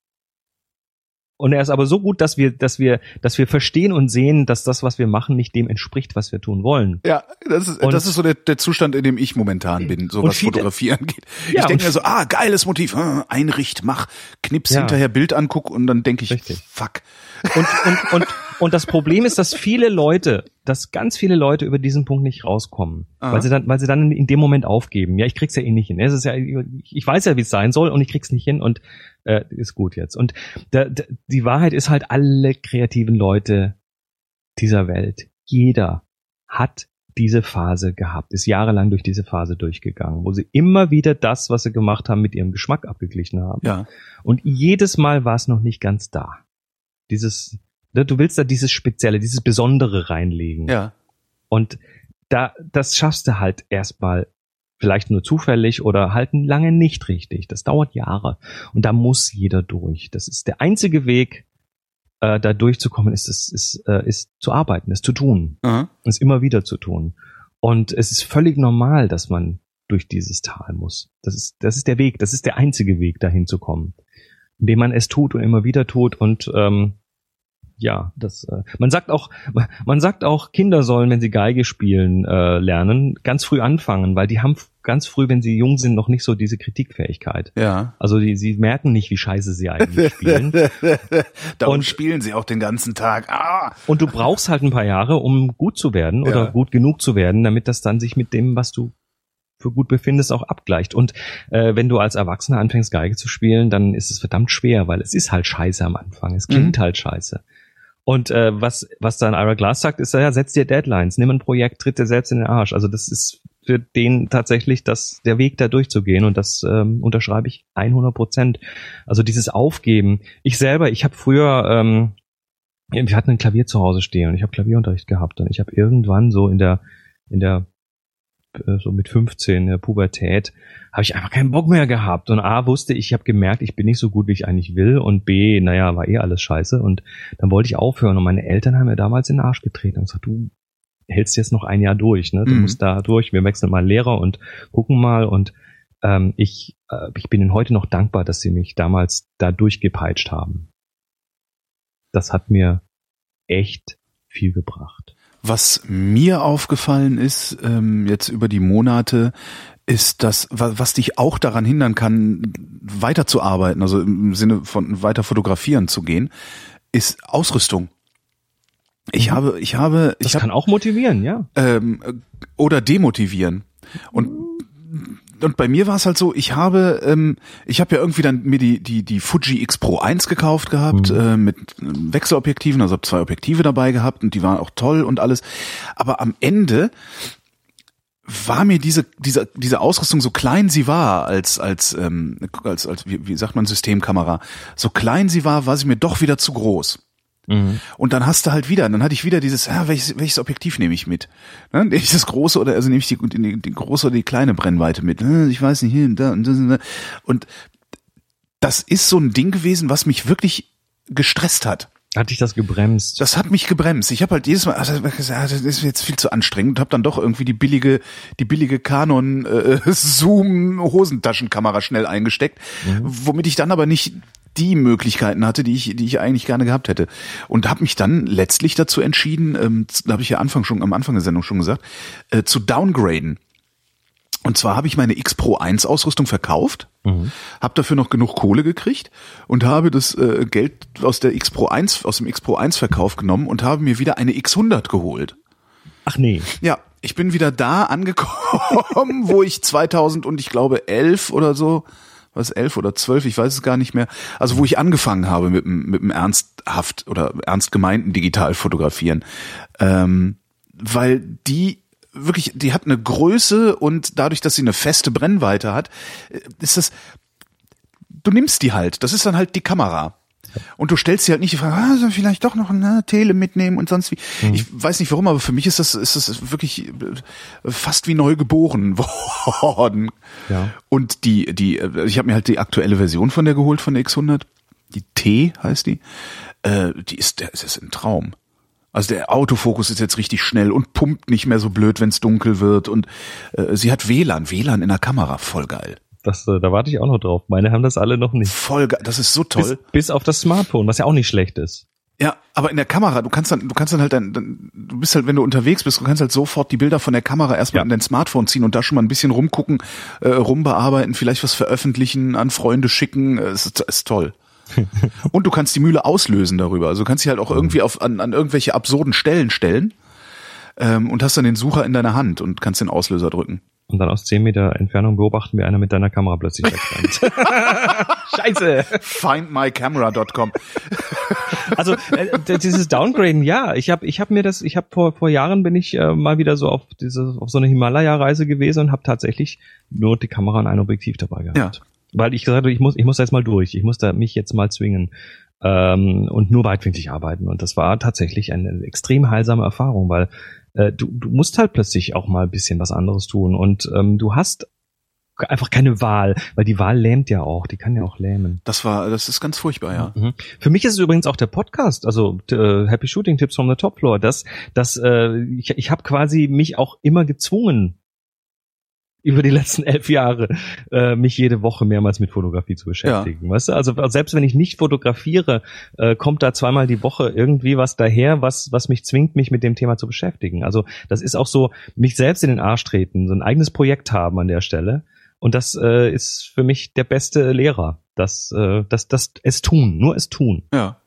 Und er ist aber so gut, dass wir, dass wir, dass wir verstehen und sehen, dass das, was wir machen, nicht dem entspricht, was wir tun wollen. Ja, das ist, und das ist so der, der Zustand, in dem ich momentan bin, so was viele, Fotografie angeht. Ja, ich denke mir so, ah, geiles Motiv, einricht, mach, knips ja. hinterher Bild anguck und dann denke ich, Richtig. fuck. Und, und, und, und das Problem ist, dass viele Leute, dass ganz viele Leute über diesen Punkt nicht rauskommen, Aha. weil sie dann, weil sie dann in dem Moment aufgeben. Ja, ich krieg's ja eh nicht hin. Es ist ja, ich weiß ja, wie es sein soll und ich krieg's nicht hin und äh, ist gut jetzt. Und der, der, die Wahrheit ist halt, alle kreativen Leute dieser Welt, jeder hat diese Phase gehabt, ist jahrelang durch diese Phase durchgegangen, wo sie immer wieder das, was sie gemacht haben, mit ihrem Geschmack abgeglichen haben. Ja. Und jedes Mal war es noch nicht ganz da. Dieses, du willst da dieses Spezielle, dieses Besondere reinlegen. Ja. Und da, das schaffst du halt erstmal vielleicht nur zufällig oder halt lange nicht richtig. Das dauert Jahre. Und da muss jeder durch. Das ist der einzige Weg, äh, da durchzukommen, ist, ist, ist, äh, ist zu arbeiten, ist zu tun. Mhm. Ist immer wieder zu tun. Und es ist völlig normal, dass man durch dieses Tal muss. Das ist, das ist der Weg. Das ist der einzige Weg, dahin zu kommen. Indem man es tut und immer wieder tut und ähm, ja, das äh, man sagt auch man sagt auch Kinder sollen, wenn sie Geige spielen äh, lernen, ganz früh anfangen, weil die haben ganz früh, wenn sie jung sind, noch nicht so diese Kritikfähigkeit. Ja. Also die, sie merken nicht, wie scheiße sie eigentlich spielen. Darum und, spielen sie auch den ganzen Tag. Ah. Und du brauchst halt ein paar Jahre, um gut zu werden ja. oder gut genug zu werden, damit das dann sich mit dem, was du für gut befindest, auch abgleicht. Und äh, wenn du als Erwachsener anfängst, Geige zu spielen, dann ist es verdammt schwer, weil es ist halt scheiße am Anfang. Es klingt mhm. halt scheiße. Und äh, was was dann Ira Glass sagt, ist ja, setz dir Deadlines, nimm ein Projekt, tritt dir selbst in den Arsch. Also das ist für den tatsächlich das der Weg, da durchzugehen. Und das ähm, unterschreibe ich hundert Prozent. Also dieses Aufgeben. Ich selber, ich habe früher ähm, wir hatten ein Klavier zu Hause stehen und ich habe Klavierunterricht gehabt und ich habe irgendwann so in der, in der, so mit fünfzehn, in der Pubertät, habe ich einfach keinen Bock mehr gehabt. Und A, wusste ich, ich habe gemerkt, ich bin nicht so gut, wie ich eigentlich will. Und B, naja, war eh alles scheiße. Und dann wollte ich aufhören. Und meine Eltern haben mir damals in den Arsch getreten und gesagt, du hältst jetzt noch ein Jahr durch, ne? Du mhm. musst da durch. Wir wechseln mal Lehrer und gucken mal. Und ähm, ich, äh, ich bin ihnen heute noch dankbar, dass sie mich damals da durchgepeitscht haben. Das hat mir echt viel gebracht. Was mir aufgefallen ist, ähm, jetzt über die Monate, ist das, was dich auch daran hindern kann, weiterzuarbeiten, also im Sinne von weiter fotografieren zu gehen, ist Ausrüstung. Ich mhm. habe, ich habe, das ich kann hab, auch motivieren, ja. Ähm, oder demotivieren. Und Und bei mir war es halt so, ich habe ähm, ich habe ja irgendwie dann mir die die die Fuji X Pro eins gekauft gehabt, mhm. äh, mit Wechselobjektiven, also habe zwei Objektive dabei gehabt und die waren auch toll und alles. Aber am Ende war mir diese diese diese Ausrüstung, so klein sie war als als ähm, als als wie, wie sagt man Systemkamera, so klein sie war, war sie mir doch wieder zu groß. Mhm. Und dann hast du halt wieder, dann hatte ich wieder dieses, ja, welches, welches Objektiv nehme ich mit? Ne? Nehme ich das große oder, also nehme ich die, die, die große oder die kleine Brennweite mit? Ich weiß nicht, hier und da und das und das. Und das ist so ein Ding gewesen, was mich wirklich gestresst hat. Hat dich das gebremst? Das hat mich gebremst. Ich habe halt jedes Mal, also gesagt, das ist jetzt viel zu anstrengend und habe dann doch irgendwie die billige, die billige Canon äh, Zoom Hosentaschenkamera schnell eingesteckt, mhm. womit ich dann aber nicht die Möglichkeiten hatte, die ich, die ich eigentlich gerne gehabt hätte. Und habe mich dann letztlich dazu entschieden, ähm, da habe ich ja Anfang schon, am Anfang der Sendung schon gesagt, äh, zu downgraden. Und zwar habe ich meine X Pro eins Ausrüstung verkauft, mhm. habe dafür noch genug Kohle gekriegt und habe das äh, Geld aus der X Pro eins, aus dem X Pro eins Verkauf genommen und habe mir wieder eine X hundert geholt. Ach nee. Ja, ich bin wieder da angekommen, wo ich zweitausend und ich glaube elf oder so, was elf oder zwölf, ich weiß es gar nicht mehr. Also wo ich angefangen habe mit dem mit dem ernsthaft oder ernst gemeinten Digitalfotografieren, ähm, weil die wirklich, die hat eine Größe und dadurch, dass sie eine feste Brennweite hat, ist das, du nimmst die halt. Das ist dann halt die Kamera. Und du stellst dir halt nicht die Frage, ah, soll ich vielleicht doch noch eine Tele mitnehmen und sonst wie. Mhm. Ich weiß nicht warum, aber für mich ist das, ist das wirklich fast wie neu geboren worden. Ja. Und die, die, ich habe mir halt die aktuelle Version von der geholt, von der X hundert. Die T heißt die. Äh, die ist, das ist ein Traum. Also der Autofokus ist jetzt richtig schnell und pumpt nicht mehr so blöd, wenn es dunkel wird. Und äh, sie hat W L A N, W L A N in der Kamera, voll geil. Das, da warte ich auch noch drauf. Meine haben das alle noch nicht. Voll geil, das ist so toll. Bis, bis auf das Smartphone, was ja auch nicht schlecht ist. Ja, aber in der Kamera, du kannst dann, du kannst dann halt dann, dann, du bist halt, wenn du unterwegs bist, du kannst halt sofort die Bilder von der Kamera erstmal ja. in dein Smartphone ziehen und da schon mal ein bisschen rumgucken, äh, rumbearbeiten, vielleicht was veröffentlichen, an Freunde schicken, es ist, ist toll. Und du kannst die Mühle auslösen darüber. Also du kannst sie halt auch irgendwie auf an, an irgendwelche absurden Stellen stellen ähm, und hast dann den Sucher in deiner Hand und kannst den Auslöser drücken. Und dann aus zehn Meter Entfernung beobachten, wie einer mit deiner Kamera plötzlich wegrennt. Scheiße! find my camera dot com Also äh, dieses Downgraden, ja, ich habe ich hab mir das, ich habe vor vor Jahren bin ich äh, mal wieder so auf diese auf so eine Himalaya-Reise gewesen und habe tatsächlich nur die Kamera und ein Objektiv dabei gehabt. Ja. Weil ich gesagt habe, ich muss ich muss da jetzt mal durch, ich muss da mich jetzt mal zwingen ähm, und nur weitwinklig arbeiten. Und das war tatsächlich eine extrem heilsame Erfahrung, weil äh, du du musst halt plötzlich auch mal ein bisschen was anderes tun und ähm, du hast einfach keine Wahl, weil die Wahl lähmt ja auch, die kann ja auch lähmen. Das war, das ist ganz furchtbar, ja. Mhm. Für mich ist es übrigens auch der Podcast, also äh, Happy Shooting Tips from the Top Floor, dass dass äh, ich ich habe quasi mich auch immer gezwungen, über die letzten elf Jahre äh, mich jede Woche mehrmals mit Fotografie zu beschäftigen. Ja. Weißt du? Also selbst wenn ich nicht fotografiere, äh, kommt da zweimal die Woche irgendwie was daher, was was mich zwingt, mich mit dem Thema zu beschäftigen. Also das ist auch so, mich selbst in den Arsch treten, so ein eigenes Projekt haben an der Stelle. Und das äh, ist für mich der beste Lehrer. Das, äh, das, das es tun, nur es tun. Ja.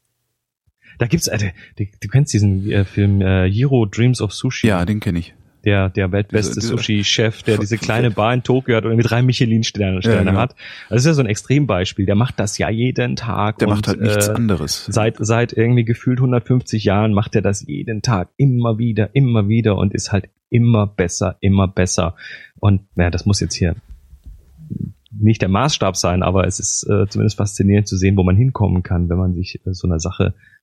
Da gibt's, äh, du, du kennst diesen äh, Film äh, Jiro Dreams of Sushi. Ja, den kenne ich. Der, der weltbeste diese, diese, Sushi-Chef, der diese kleine Bar in Tokio hat und irgendwie drei Michelin-Sterne ja, genau. hat. Das ist ja so ein Extrembeispiel. Der macht das ja jeden Tag. Der und, macht halt nichts äh, anderes. Seit, seit irgendwie gefühlt hundertfünfzig Jahren macht er das jeden Tag. Immer wieder, immer wieder und ist halt immer besser, immer besser. Und naja, das muss jetzt hier nicht der Maßstab sein, aber es ist äh, zumindest faszinierend zu sehen, wo man hinkommen kann, wenn man sich äh, so einer Sache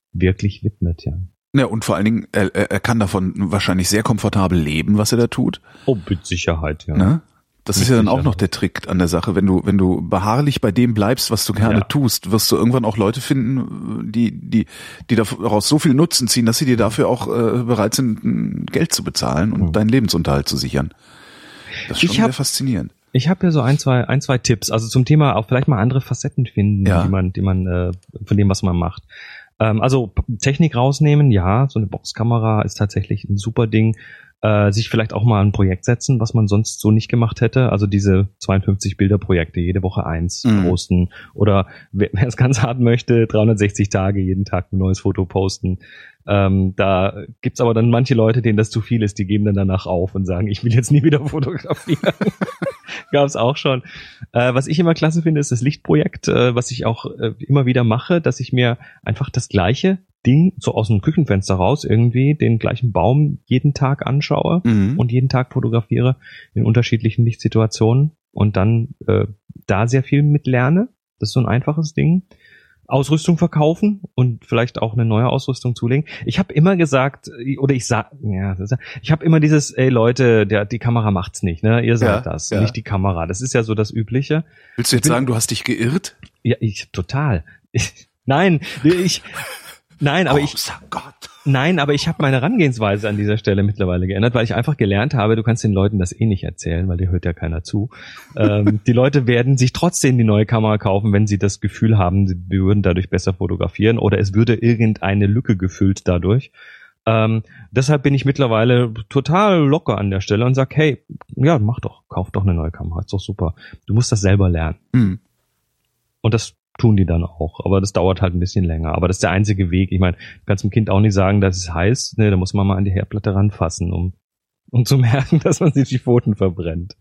wirklich widmet, ja. Ja, und vor allen Dingen, er, er kann davon wahrscheinlich sehr komfortabel leben, was er da tut. Oh, mit Sicherheit, ja. Ne? Das mit ist ja dann Sicherheit. auch noch der Trick an der Sache. Wenn du, wenn du beharrlich bei dem bleibst, was du gerne Ja. tust, wirst du irgendwann auch Leute finden, die, die, die daraus so viel Nutzen ziehen, dass sie dir dafür auch äh, bereit sind, Geld zu bezahlen und mhm. deinen Lebensunterhalt zu sichern. Das ist schon ich hab, sehr faszinierend. Ich habe ja so ein, zwei, ein, zwei Tipps, also zum Thema auch vielleicht mal andere Facetten finden, ja. die man, die man, äh, von dem, was man macht. Ähm, also Technik rausnehmen, ja, so eine Boxkamera ist tatsächlich ein super Ding. Äh, sich vielleicht auch mal ein Projekt setzen, was man sonst so nicht gemacht hätte. Also diese zweiundfünfzig Bilderprojekte, jede Woche eins mhm. posten. Oder wer es ganz hart möchte, dreihundertsechzig Tage, jeden Tag ein neues Foto posten. Ähm, da gibt's aber dann manche Leute, denen das zu viel ist, die geben dann danach auf und sagen, ich will jetzt nie wieder fotografieren. Gab's auch schon. Äh, was ich immer klasse finde, ist das Lichtprojekt, äh, was ich auch äh, immer wieder mache, dass ich mir einfach das gleiche Ding so aus dem Küchenfenster raus irgendwie den gleichen Baum jeden Tag anschaue mhm. und jeden Tag fotografiere in unterschiedlichen Lichtsituationen und dann äh, da sehr viel mit lerne. Das ist so ein einfaches Ding. Ausrüstung verkaufen und vielleicht auch eine neue Ausrüstung zulegen. Ich habe immer gesagt, oder ich sag, ja, ich habe immer dieses, ey Leute, der die Kamera macht's nicht, ne? Ihr seid ja, das, ja. nicht die Kamera. Das ist ja so das Übliche. Willst du jetzt bin, sagen, du hast dich geirrt? Ja, ich total. Ich, nein, ich Nein, aber oh, ich Gott. Nein, aber ich habe meine Herangehensweise an dieser Stelle mittlerweile geändert, weil ich einfach gelernt habe, du kannst den Leuten das eh nicht erzählen, weil dir hört ja keiner zu. ähm, die Leute werden sich trotzdem die neue Kamera kaufen, wenn sie das Gefühl haben, sie würden dadurch besser fotografieren oder es würde irgendeine Lücke gefüllt dadurch. Ähm, deshalb bin ich mittlerweile total locker an der Stelle und sag, hey, ja, mach doch, kauf doch eine neue Kamera, ist doch super. Du musst das selber lernen. Mhm. Und das tun die dann auch, aber das dauert halt ein bisschen länger. Aber das ist der einzige Weg. Ich meine, du kannst dem Kind auch nicht sagen, dass es heiß. Ne, da muss man mal an die Herdplatte ranfassen, um um zu merken, dass man sich die Pfoten verbrennt.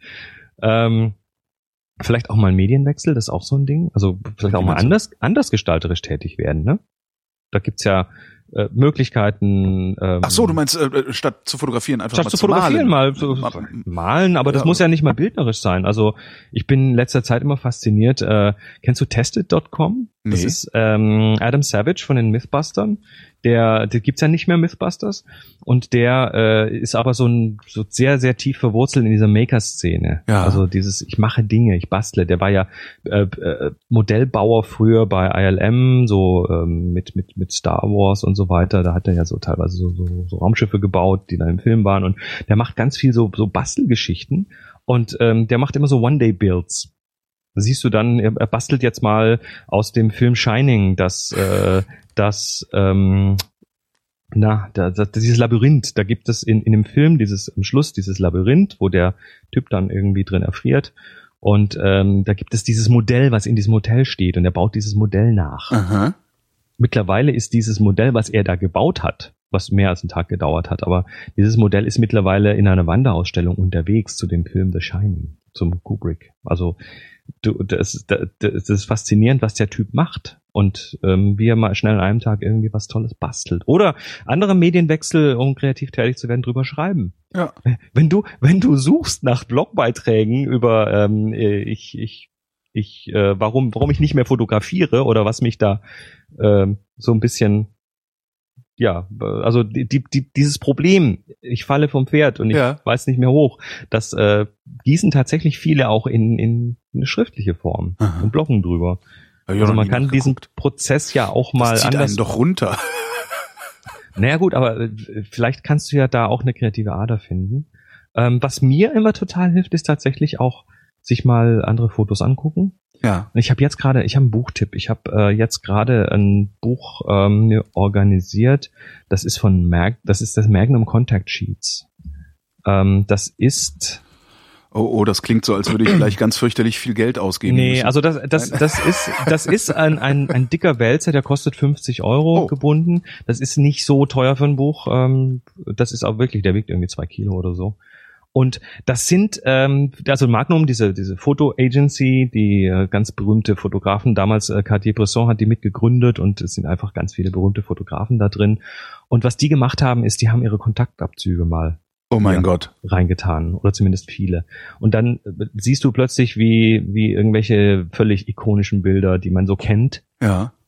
Ähm, vielleicht auch mal ein Medienwechsel, das ist auch so ein Ding. Also vielleicht auch mal anders anders gestalterisch tätig werden. Ne? Da gibt's ja äh, Möglichkeiten. Ähm, Ach so, du meinst, äh, statt zu fotografieren einfach statt mal zu zu fotografieren, malen. mal so, malen, aber das ja. muss ja nicht mal bildnerisch sein. Also ich bin in letzter Zeit immer fasziniert. Äh, kennst du tested Punkt com? Nee. Das ist ähm, Adam Savage von den Mythbustern. Der, der gibt's ja nicht mehr, Mythbusters. Und der äh, ist aber so ein so sehr, sehr tief verwurzelt in dieser Maker-Szene. Ja. Also dieses, ich mache Dinge, ich bastle. Der war ja äh, äh, Modellbauer früher bei I L M, so ähm, mit mit mit Star Wars und so weiter. Da hat er ja so teilweise so, so, so Raumschiffe gebaut, die dann im Film waren. Und der macht ganz viel so so Bastelgeschichten. Und ähm, der macht immer so One-Day-Builds. Da siehst du dann, er, er bastelt jetzt mal aus dem Film Shining das äh, das ähm, na, da, da, dieses Labyrinth, da gibt es in, in dem Film dieses, am Schluss dieses Labyrinth, wo der Typ dann irgendwie drin erfriert und ähm, da gibt es dieses Modell, was in diesem Hotel steht und er baut dieses Modell nach. Aha. Mittlerweile ist dieses Modell, was er da gebaut hat, was mehr als einen Tag gedauert hat, aber dieses Modell ist mittlerweile in einer Wanderausstellung unterwegs zu dem Film The Shining, zum Kubrick. Also du, das, das, das ist faszinierend, was der Typ macht und ähm, wie er mal schnell an einem Tag irgendwie was Tolles bastelt. Oder andere Medienwechsel, um kreativ tätig zu werden, drüber schreiben. Ja. Wenn du wenn du suchst nach Blogbeiträgen über ähm, ich ich ich äh, warum warum ich nicht mehr fotografiere oder was mich da ähm, so ein bisschen ja, also die, die, dieses Problem, ich falle vom Pferd und ich ja. weiß nicht mehr hoch, das äh, gießen tatsächlich viele auch in, in eine schriftliche Form Aha. und bloggen drüber. Ja, also man kann diesen Prozess ja auch mal das zieht anders... einen doch runter. Naja gut, aber äh, vielleicht kannst du ja da auch eine kreative Ader finden. Ähm, was mir immer total hilft, ist tatsächlich auch sich mal andere Fotos angucken. Ja. Ich habe jetzt gerade, ich habe einen Buchtipp. Ich habe äh, jetzt gerade ein Buch ähm, organisiert. Das ist von Mag, das ist das Magnum Contact Sheets. Ähm, das ist Oh, oh, das klingt so, als würde ich gleich ganz fürchterlich viel Geld ausgeben Nee, müssen. also das, das, das ist, das ist ein, ein, ein dicker Wälzer, der kostet fünfzig Euro oh. gebunden. Das ist nicht so teuer für ein Buch. Ähm, das ist auch wirklich, der wiegt irgendwie zwei Kilo oder so. Und das sind, ähm, also Magnum, diese diese Foto-Agency, die äh, ganz berühmte Fotografen, damals äh, Cartier-Bresson hat die mitgegründet und es sind einfach ganz viele berühmte Fotografen da drin. Und was die gemacht haben, ist, die haben ihre Kontaktabzüge mal Oh mein Gott. reingetan oder zumindest viele. Und dann äh, siehst du plötzlich, wie wie irgendwelche völlig ikonischen Bilder, die man so kennt, ja.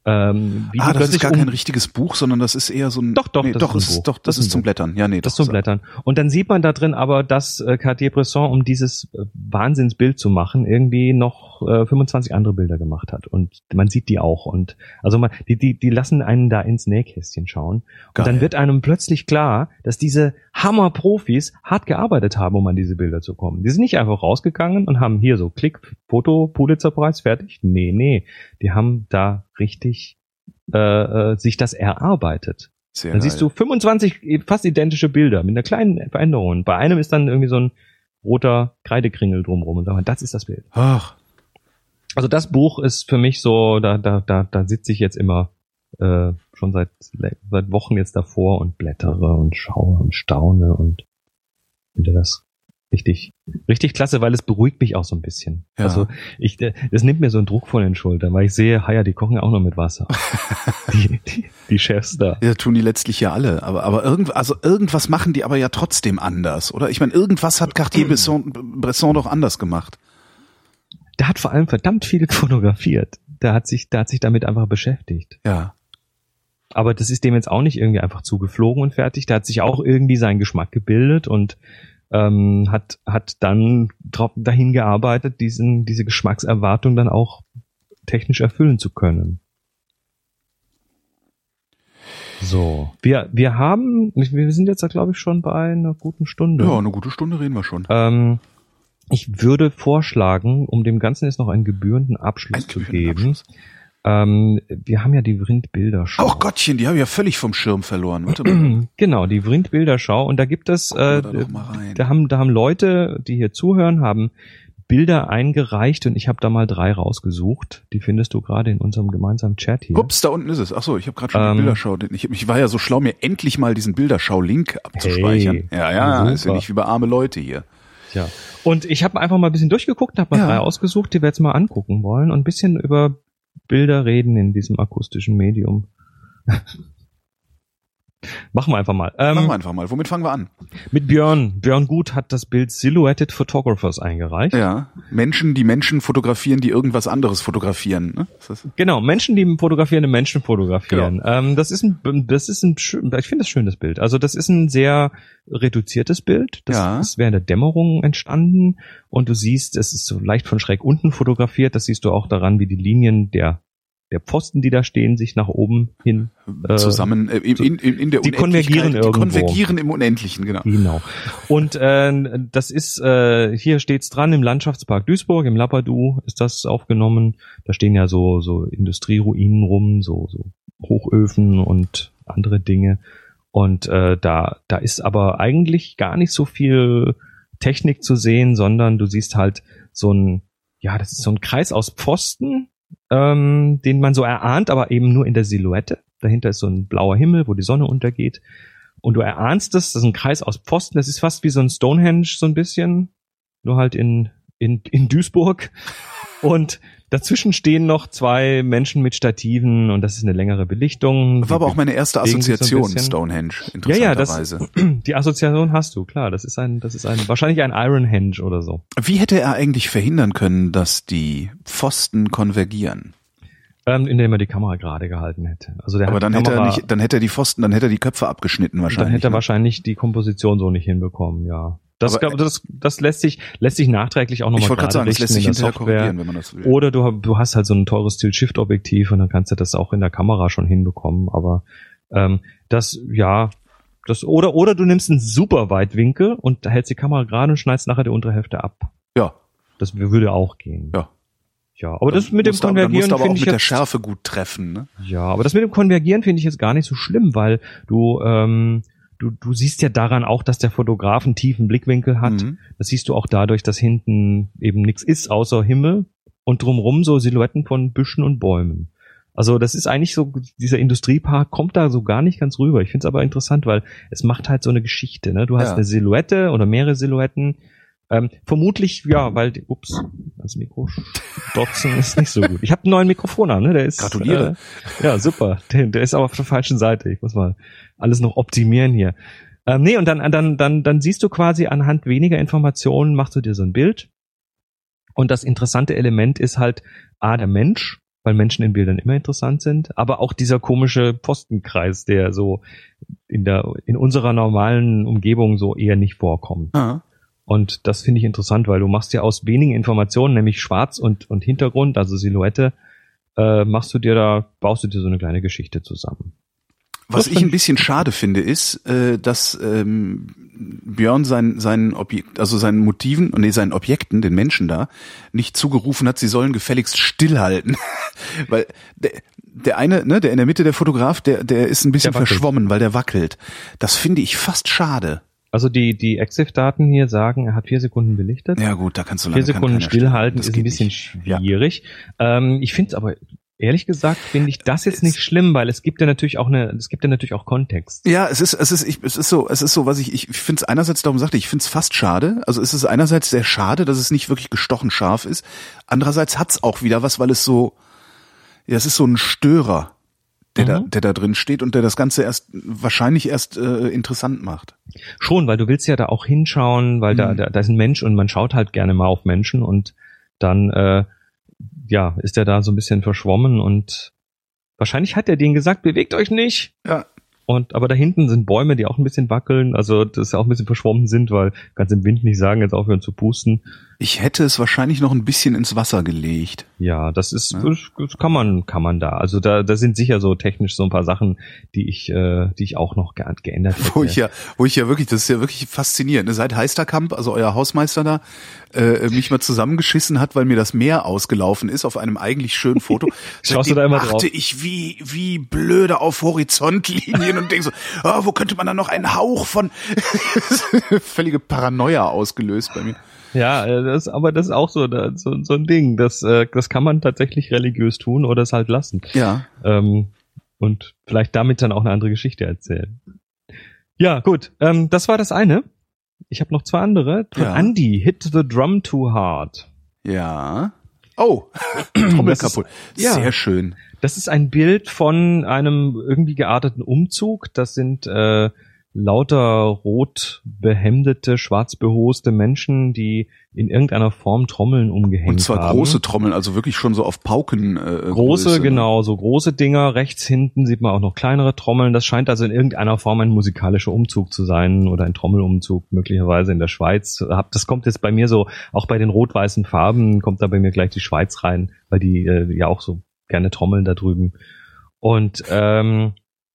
Ähm, wie ah, die das ist gar um kein richtiges Buch, sondern das ist eher so ein... Doch, doch, nee, das doch, ist ein ist, Buch. doch, das, das ist zum Blättern. Ja, nee, das doch, zum Blättern. Und dann sieht man da drin aber, dass äh, Cartier-Bresson, um dieses äh, Wahnsinnsbild zu machen, irgendwie noch äh, fünfundzwanzig andere Bilder gemacht hat. Und man sieht die auch. Und also man, die, die, die lassen einen da ins Nähkästchen schauen. Geil. Und dann wird einem plötzlich klar, dass diese Hammer-Profis hart gearbeitet haben, um an diese Bilder zu kommen. Die sind nicht einfach rausgegangen und haben hier so Klick, Foto, Pulitzerpreis, fertig. Nee, nee. Die haben da richtig äh, sich das erarbeitet. Sehr Dann geil. siehst du fünfundzwanzig fast identische Bilder mit einer kleinen Veränderung. Bei einem ist dann irgendwie so ein roter Kreidekringel drumrum und sagen, das ist das Bild. Ach, Also das Buch ist für mich so, da da da da sitze ich jetzt immer äh, schon seit seit Wochen jetzt davor und blättere und schaue und staune und finde das richtig richtig klasse, weil es beruhigt mich auch so ein bisschen. Ja. Also ich das nimmt mir so einen Druck von den Schultern, weil ich sehe, ja, die kochen ja auch noch mit Wasser. die, die die Chefs da. ja, tun die letztlich ja alle. Aber, aber irgend, also irgendwas machen die aber ja trotzdem anders, oder? Ich meine, irgendwas hat Cartier-Bresson Bresson doch anders gemacht. Der hat vor allem verdammt viel fotografiert. Der hat sich, der hat sich damit einfach beschäftigt. Ja. Aber das ist dem jetzt auch nicht irgendwie einfach zugeflogen und fertig. Der hat sich auch irgendwie seinen Geschmack gebildet und ähm, hat hat dann drauf, dahin gearbeitet, diesen diese Geschmackserwartung dann auch technisch erfüllen zu können. So, wir wir haben, wir sind jetzt da glaube ich schon bei einer guten Stunde. Ja, eine gute Stunde reden wir schon. Ähm, ich würde vorschlagen, um dem Ganzen jetzt noch einen gebührenden Abschluss Ein zu gebührenden geben. Abschluss. Ähm, wir haben ja die Vrind-Bilderschau. Ach Gottchen, die habe ich ja völlig vom Schirm verloren. Warte mal. Genau, die Vrind-Bilderschau. Und da gibt es, äh, wir da doch mal rein. da haben, da haben Leute, die hier zuhören, haben Bilder eingereicht und ich habe da mal drei rausgesucht. Die findest du gerade in unserem gemeinsamen Chat hier. Ups, da unten ist es. Ach so, ich habe gerade schon Ähm, die Bilderschau. Ich, ich war ja so schlau, mir endlich mal diesen Bilderschau-Link abzuspeichern. Hey, ja, ja, ist ja super. nicht wie bei arme Leute hier. Ja. Und ich habe einfach mal ein bisschen durchgeguckt, habe mal Ja. drei ausgesucht, die wir jetzt mal angucken wollen und ein bisschen über Bilder reden in diesem akustischen Medium. Machen wir einfach mal. Ähm, Machen wir einfach mal. Womit fangen wir an? Mit Björn. Björn Gut hat das Bild Silhouetted Photographers eingereicht. Ja, Menschen, die Menschen fotografieren, die irgendwas anderes fotografieren. Ne? Ist das? Genau, Menschen, die fotografierende Menschen fotografieren. Genau. Ähm, das ist ein, das ist ein, schön- ich finde das schönes Bild. Also das ist ein sehr reduziertes Bild. Das Ja. ist während der Dämmerung entstanden und du siehst, es ist so leicht von schräg unten fotografiert. Das siehst du auch daran, wie die Linien der der Pfosten, die da stehen, sich nach oben hin äh, Zusammen äh, in, in, in, in der die konvergieren Unendlichkeit. Die irgendwo. konvergieren im Unendlichen, genau. Genau. Und äh, das ist, äh, hier steht's dran, im Landschaftspark Duisburg, im Lappadu ist das aufgenommen. Da stehen ja so so Industrieruinen rum, so so Hochöfen und andere Dinge. Und äh, da da ist aber eigentlich gar nicht so viel Technik zu sehen, sondern du siehst halt so ein, ja, das ist so ein Kreis aus Pfosten, ähm, den man so erahnt, aber eben nur in der Silhouette. Dahinter ist so ein blauer Himmel, wo die Sonne untergeht. Und du erahnst es, das ist ein Kreis aus Pfosten, das ist fast wie so ein Stonehenge so ein bisschen, nur halt in in in Duisburg. Und dazwischen stehen noch zwei Menschen mit Stativen und das ist eine längere Belichtung. War aber auch meine erste bewegen sich so ein Assoziation, bisschen. Stonehenge, Ja, ja, das, interessanterweise. die Assoziation hast du, klar. Das ist ein, das ist ein, wahrscheinlich ein Ironhenge oder so. Wie hätte er eigentlich verhindern können, dass die Pfosten konvergieren? Ähm, indem er die Kamera gerade gehalten hätte. Also der Aber hat dann die hätte er Kamera, nicht, dann hätte er die Pfosten, dann hätte er die Köpfe abgeschnitten wahrscheinlich. dann hätte er ne? wahrscheinlich die Komposition so nicht hinbekommen, ja. Das, Aber, glaub, das, das lässt sich, lässt sich nachträglich auch Ich nochmal wollte gerade gerade sagen, das richten lässt sich in der hinterher Software. korrigieren, wenn man das will. Oder du, du hast halt so ein teures Still-Shift-Objektiv und dann kannst du das auch in der Kamera schon hinbekommen. Aber ähm, das, ja, das oder oder du nimmst einen super Weitwinkel und hältst die Kamera gerade und schneidest nachher die untere Hälfte ab. Ja, Das würde auch gehen. ja. Ja, aber das mit dem Musst du- dann Konvergieren musst du aber auch finde ich mit der jetzt, Schärfe gut treffen, ne? ja, aber das mit dem Konvergieren finde ich jetzt gar nicht so schlimm, weil du ähm, du du siehst ja daran auch, dass der Fotograf einen tiefen Blickwinkel hat. Mhm. Das siehst du auch dadurch, dass hinten eben nichts ist außer Himmel und drumrum so Silhouetten von Büschen und Bäumen. Also das ist eigentlich so, dieser Industriepark kommt da so gar nicht ganz rüber. Ich finde es aber interessant, weil es macht halt so eine Geschichte. Ne? Du hast Ja. eine Silhouette oder mehrere Silhouetten. Ähm, vermutlich, ja, weil, die, ups, das Mikro dotzen ist nicht so gut. Ich habe einen neuen Mikrofon an, ne? Der ist, Gratuliere. Äh, ja, super. Der, der ist aber auf der falschen Seite. Ich muss mal alles noch optimieren hier. Ähm, nee, und dann, dann, dann, dann siehst du quasi anhand weniger Informationen, machst du dir so ein Bild. Und das interessante Element ist halt A, der Mensch. weil Menschen in Bildern immer interessant sind, aber auch dieser komische Postenkreis, der so in der in unserer normalen Umgebung so eher nicht vorkommt. Ah. Und das finde ich interessant, weil du machst ja aus wenigen Informationen, nämlich Schwarz und und Hintergrund, also Silhouette, äh, machst du dir da, baust du dir so eine kleine Geschichte zusammen. Was ich ein bisschen schade finde, ist, äh, dass ähm, Björn seinen seinen Objekt, also seinen Motiven, nee, seinen Objekten, den Menschen da, nicht zugerufen hat, sie sollen gefälligst stillhalten. Weil der, der eine, ne, der in der Mitte, der Fotograf, der der ist ein bisschen verschwommen, weil der wackelt. Das finde ich fast schade. Also die die Exif-Daten hier sagen, er hat vier Sekunden belichtet. Ja gut, da kannst du lange Vier Sekunden stillhalten ist ein bisschen nicht. schwierig. Ja. Ähm, ich finde es aber ehrlich gesagt finde ich das jetzt nicht schlimm, weil es gibt ja natürlich auch eine, es gibt ja natürlich auch Kontext. Ja, es ist, es ist, ich, es ist so, es ist so, was ich, ich finde es einerseits, darum sagte ich, finde es fast schade. Also es ist einerseits sehr schade, dass es nicht wirklich gestochen scharf ist. Andererseits hat's auch wieder was, weil es so, ja, es ist so ein Störer, der mhm. da, der da drin steht und der das Ganze erst, wahrscheinlich erst äh, interessant macht. Schon, weil du willst ja da auch hinschauen, weil mhm. da, da, da ist ein Mensch und man schaut halt gerne mal auf Menschen und dann, äh, ja, ist er da so ein bisschen verschwommen und wahrscheinlich hat er denen gesagt, bewegt euch nicht. Ja. Und, aber da hinten sind Bäume, die auch ein bisschen wackeln, also das ja auch ein bisschen verschwommen sind, weil kannst im Wind nicht sagen, jetzt aufhören zu pusten. Ich hätte es wahrscheinlich noch ein bisschen ins Wasser gelegt. Ja, das ist, ja. Das, das kann man, kann man da. Also da, da sind sicher so technisch so ein paar Sachen, die ich, äh, die ich auch noch ge- geändert hätte. Wo ich ja, wo ich ja wirklich, das ist ja wirklich faszinierend. Seit Heisterkamp, also euer Hausmeister da, äh, mich mal zusammengeschissen hat, weil mir das Meer ausgelaufen ist auf einem eigentlich schönen Foto. Schaust du da immer drauf? Achte ich wie, wie blöde auf Horizontlinien und denk so, oh, wo könnte man da noch einen Hauch von völlige Paranoia ausgelöst bei mir. Ja, das, aber das ist auch so, so, so ein Ding. Das, äh, das kann man tatsächlich religiös tun oder es halt lassen. Ja. Ähm, und vielleicht damit dann auch eine andere Geschichte erzählen. Ja, gut. Ähm, das war das eine. Ich habe noch zwei andere. Von Ja. Andy, Hit the Drum Too Hard. Ja. Oh, Trommel kaputt. ja. Sehr schön. Das ist ein Bild von einem irgendwie gearteten Umzug. Das sind äh, lauter rot behemdete, schwarz behoste Menschen, die in irgendeiner Form Trommeln umgehängt haben. Und zwar haben. große Trommeln, also wirklich schon so auf Pauken. Äh, Große, Größe, genau, so große Dinger. Rechts hinten sieht man auch noch kleinere Trommeln. Das scheint also in irgendeiner Form ein musikalischer Umzug zu sein oder ein Trommelumzug, möglicherweise in der Schweiz. Das kommt jetzt bei mir so, auch bei den rot-weißen Farben kommt da bei mir gleich die Schweiz rein, weil die äh, ja auch so gerne trommeln da drüben. Und ähm,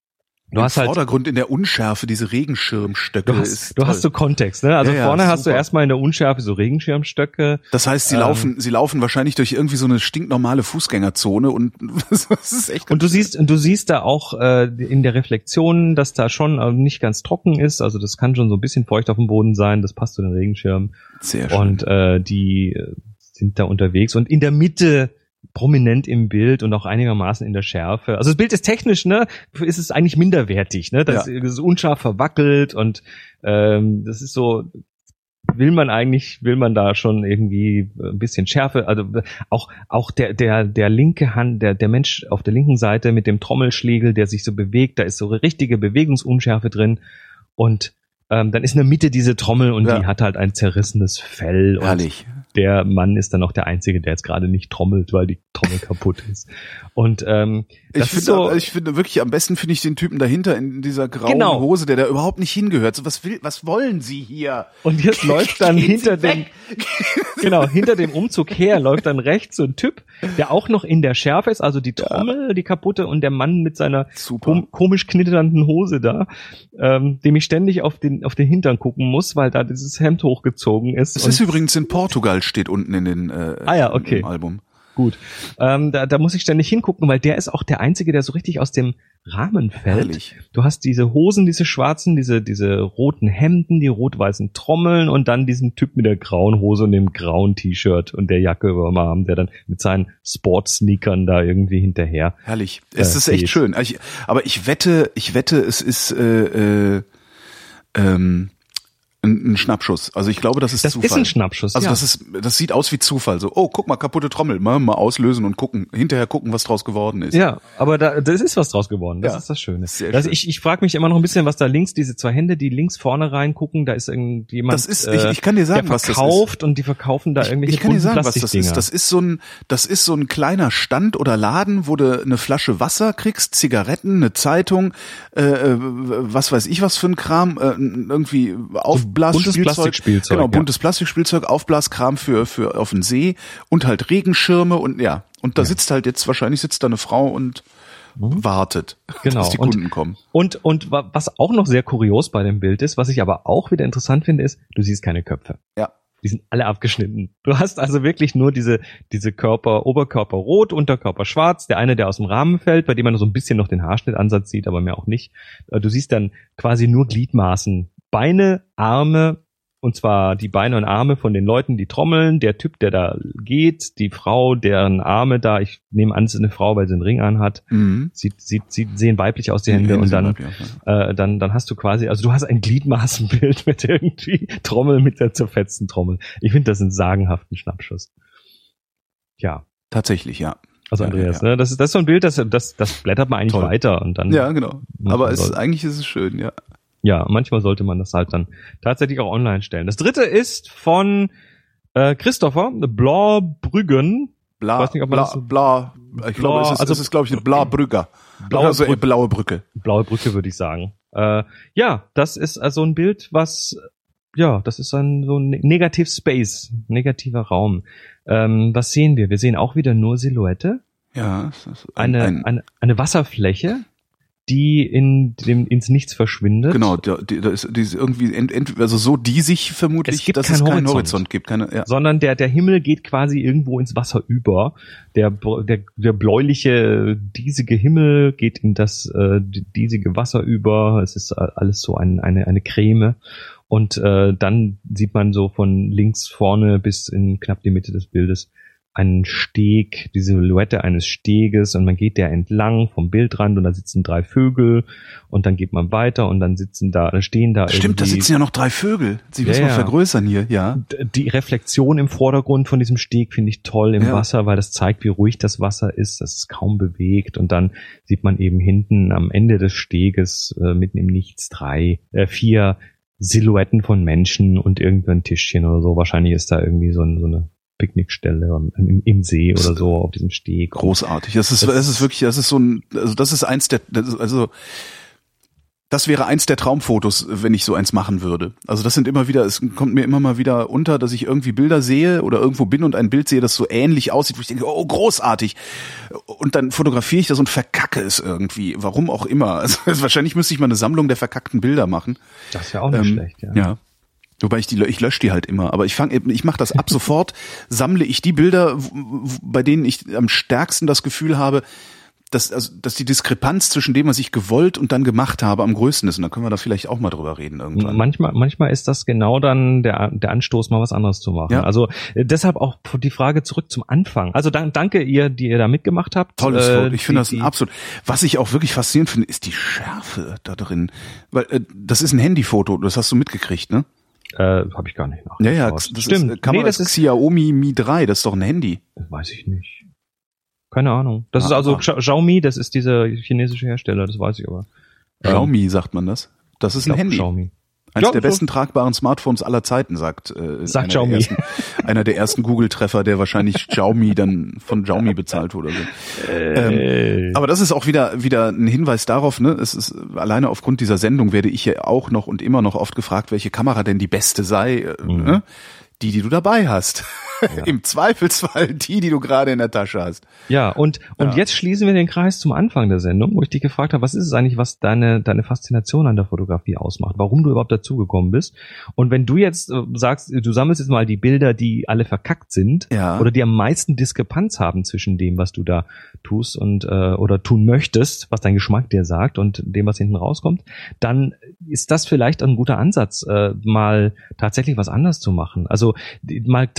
Du Im hast halt Vordergrund in der Unschärfe diese Regenschirmstöcke. Du hast, ist du toll. hast so Kontext, ne? Also ja, ja, vorne hast super. du erstmal in der Unschärfe so Regenschirmstöcke. Das heißt, sie ähm, laufen, sie laufen wahrscheinlich durch irgendwie so eine stinknormale Fußgängerzone und das ist echt. Und du siehst, und du siehst da auch äh, in der Reflexion, dass da schon äh, nicht ganz trocken ist. Also das kann schon so ein bisschen feucht auf dem Boden sein. Das passt zu den Regenschirmen. Sehr schön. Und äh, die äh, sind da unterwegs und in der Mitte prominent im Bild und auch einigermaßen in der Schärfe. Also das Bild ist technisch, ne, ist es eigentlich minderwertig, ne? Das, Ja. das ist unscharf verwackelt und ähm, das ist so, will man eigentlich, will man da schon irgendwie ein bisschen Schärfe, also auch auch der der der linke Hand, der der Mensch auf der linken Seite mit dem Trommelschlägel, der sich so bewegt, da ist so eine richtige Bewegungsunschärfe drin und ähm, dann ist in der Mitte diese Trommel und Ja. die hat halt ein zerrissenes Fell. Herrlich. Und der Mann ist dann auch der Einzige, der jetzt gerade nicht trommelt, weil die Trommel kaputt ist. Und ähm, das Ich finde, ist so, ich finde wirklich, am besten finde ich den Typen dahinter in dieser grauen Genau. Hose, der da überhaupt nicht hingehört. So, was will, was wollen Sie hier? und jetzt läuft dann Gehen hinter Sie dem, weg. genau, hinter dem Umzug her läuft dann rechts so ein Typ, der auch noch in der Schärfe ist, also die Trommel, die kaputte und der Mann mit seiner Super. kom- komisch knitternden Hose da, ähm, dem ich ständig auf den auf den Hintern gucken muss, weil da dieses Hemd hochgezogen ist. Es Und- ist übrigens in Portugal, steht unten in den äh, Ah ja, okay. im Album. Gut. Ähm, da, da muss ich ständig hingucken, weil der ist auch der Einzige, der so richtig aus dem Rahmen fällt. Herrlich. Du hast diese Hosen, diese schwarzen, diese diese roten Hemden, die rot-weißen Trommeln und dann diesen Typ mit der grauen Hose und dem grauen T-Shirt und der Jacke über dem Arm, der dann mit seinen Sportsneakern da irgendwie hinterher. Herrlich. Es Äh, ist echt geht. schön. Ich, aber ich wette, ich wette, es ist äh, äh, ähm, Ein, ein Schnappschuss. Also ich glaube, das ist das Zufall. Das ist ein Schnappschuss, Also ja. das ist, das sieht aus wie Zufall. So, oh, guck mal, kaputte Trommel. Mal, mal auslösen und gucken. Hinterher gucken, was draus geworden ist. Ja, aber da, das ist was draus geworden. Das ja. ist das Schöne. Sehr das, schön. Ich, ich frage mich immer noch ein bisschen, was da links, diese zwei Hände, die links vorne reingucken, da ist irgendjemand, das ist, ich, ich kann dir sagen, der was das verkauft ist. und die verkaufen da irgendwelche Ich, ich kann dir sagen, was das Plastikdinger. ist. Das ist so ein, das ist so ein kleiner Stand oder Laden, wo du eine Flasche Wasser kriegst, Zigaretten, eine Zeitung, äh, was weiß ich was für ein Kram, äh, irgendwie Aufblasspielzeug. Buntes Plastikspielzeug. Genau, buntes ja. Plastikspielzeug, Aufblaskram für, für auf den See und halt Regenschirme und ja. Und da ja. sitzt halt jetzt, wahrscheinlich sitzt da eine Frau und mhm. wartet, genau. dass die Kunden und, kommen. Und, und was auch noch sehr kurios bei dem Bild ist, was ich aber auch wieder interessant finde, ist, du siehst keine Köpfe. Ja. Die sind alle abgeschnitten. Du hast also wirklich nur diese, diese Körper, Oberkörper rot, Unterkörper schwarz, der eine, der aus dem Rahmen fällt, bei dem man so ein bisschen noch den Haarschnittansatz sieht, aber mehr auch nicht. Du siehst dann quasi nur Gliedmaßen. Beine, Arme, und zwar die Beine und Arme von den Leuten, die trommeln, der Typ, der da geht, die Frau, deren Arme da, ich nehme an, es ist eine Frau, weil sie einen Ring anhat, mhm. sieht, sieht, sieht, sehen weiblich aus, die Hände, ja, und dann, äh, dann, dann hast du quasi, also du hast ein Gliedmaßenbild mit irgendwie Trommel, mit der zerfetzten Trommel. Ich finde das einen sagenhaften Schnappschuss. Ja. Tatsächlich, ja. Also Andreas, ja, ja. ne, das ist, das ist so ein Bild, das, das, das blättert man eigentlich Toll. weiter und dann. Ja, genau. Aber es, eigentlich ist es schön, ja. Ja, manchmal sollte man das halt dann tatsächlich auch online stellen. Das dritte ist von äh, Christopher Blaubrüggen. Bla, ich weiß nicht, ob man bla, das so bla, ich glaube, es ist, also, es ist, glaube ich, eine Blaubrügger. Blaue, also, Brücke. blaue Brücke. Blaue Brücke, würde ich sagen. Äh, ja, das ist also ein Bild, was, ja, das ist ein so ein Negative Space, negativer Raum. Ähm, was sehen wir? Wir sehen auch wieder nur Silhouette. Ja. Das ist ein, eine, ein, eine, eine Wasserfläche, die in dem ins Nichts verschwindet. Genau, da, da ist, die ist irgendwie ent, ent, also so diesig vermutlich, es gibt dass keinen es keinen Horizont, Horizont gibt, keine, ja. sondern der der Himmel geht quasi irgendwo ins Wasser über. Der der der bläuliche diesige Himmel geht in das äh, diesige Wasser über. Es ist alles so ein, eine eine Creme und äh, dann sieht man so von links vorne bis in knapp die Mitte des Bildes einen Steg, die Silhouette eines Steges und man geht der entlang vom Bildrand und da sitzen drei Vögel und dann geht man weiter und dann sitzen da, stehen da Stimmt, irgendwie... da sitzen ja noch drei Vögel. Sie ja, müssen ja. mal vergrößern hier, ja. Die Reflexion im Vordergrund von diesem Steg finde ich toll im ja. Wasser, weil das zeigt, wie ruhig das Wasser ist, dass es kaum bewegt und dann sieht man eben hinten am Ende des Steges äh, mitten im Nichts drei, äh, vier Silhouetten von Menschen und irgendein Tischchen oder so. Wahrscheinlich ist da irgendwie so, ein, so eine Picknickstelle im, im See oder so auf diesem Steg. Großartig. Das ist, das, das ist wirklich, das ist so ein, also das ist eins der, das, also das wäre eins der Traumfotos, wenn ich so eins machen würde. Also das sind immer wieder, es kommt mir immer mal wieder unter, dass ich irgendwie Bilder sehe oder irgendwo bin und ein Bild sehe, das so ähnlich aussieht, wo ich denke, oh, großartig. Und dann fotografiere ich das und verkacke es irgendwie. Warum auch immer. Also wahrscheinlich müsste ich mal eine Sammlung der verkackten Bilder machen. Das wäre auch nicht ähm, schlecht, ja. Ja. Wobei ich die, ich lösche die halt immer, aber ich fange, ich mache das ab sofort, sammle ich die Bilder, bei denen ich am stärksten das Gefühl habe, dass, also, dass die Diskrepanz zwischen dem, was ich gewollt und dann gemacht habe, am größten ist. Und da können wir da vielleicht auch mal drüber reden irgendwann. Manchmal, manchmal ist das genau dann der, der Anstoß, mal was anderes zu machen. Ja. Also äh, deshalb auch die Frage zurück zum Anfang. Also dann, danke ihr, die ihr da mitgemacht habt. Tolles äh, Foto. Ich finde das ein absolut. Was ich auch wirklich faszinierend finde, ist die Schärfe da drin. Weil äh, das ist ein Handyfoto, das hast du mitgekriegt, ne? Äh, habe ich gar nicht nach. Ja, ja, das stimmt. Ist, Kamera nee, das ist Xiaomi Mi drei, das ist doch ein Handy. Das weiß ich nicht. Keine Ahnung. Das ah, ist also ah. Xiaomi, das ist dieser chinesische Hersteller, das weiß ich aber. Xiaomi ähm, sagt man das? Das ist ein Handy. Xiaomi. Eines ja, der so. besten tragbaren Smartphones aller Zeiten, sagt, äh, sagt einer, Xiaomi. Der ersten, einer der ersten Google-Treffer, der wahrscheinlich Xiaomi dann von Xiaomi bezahlt wurde. Oder so. Äh. Ähm, aber das ist auch wieder wieder ein Hinweis darauf, ne? Es ist alleine aufgrund dieser Sendung werde ich ja auch noch und immer noch oft gefragt, welche Kamera denn die beste sei. Äh, mhm. ne? Die, die du dabei hast. Ja. Im Zweifelsfall die, die du gerade in der Tasche hast. Ja, und und ja. jetzt schließen wir den Kreis zum Anfang der Sendung, wo ich dich gefragt habe, was ist es eigentlich, was deine deine Faszination an der Fotografie ausmacht, warum du überhaupt dazugekommen bist. Und wenn du jetzt äh, sagst, du sammelst jetzt mal die Bilder, die alle verkackt sind, ja. oder die am meisten Diskrepanz haben zwischen dem, was du da tust und äh, oder tun möchtest, was dein Geschmack dir sagt und dem, was hinten rauskommt, dann ist das vielleicht ein guter Ansatz, äh, mal tatsächlich was anders zu machen. Also mal tatsächlich das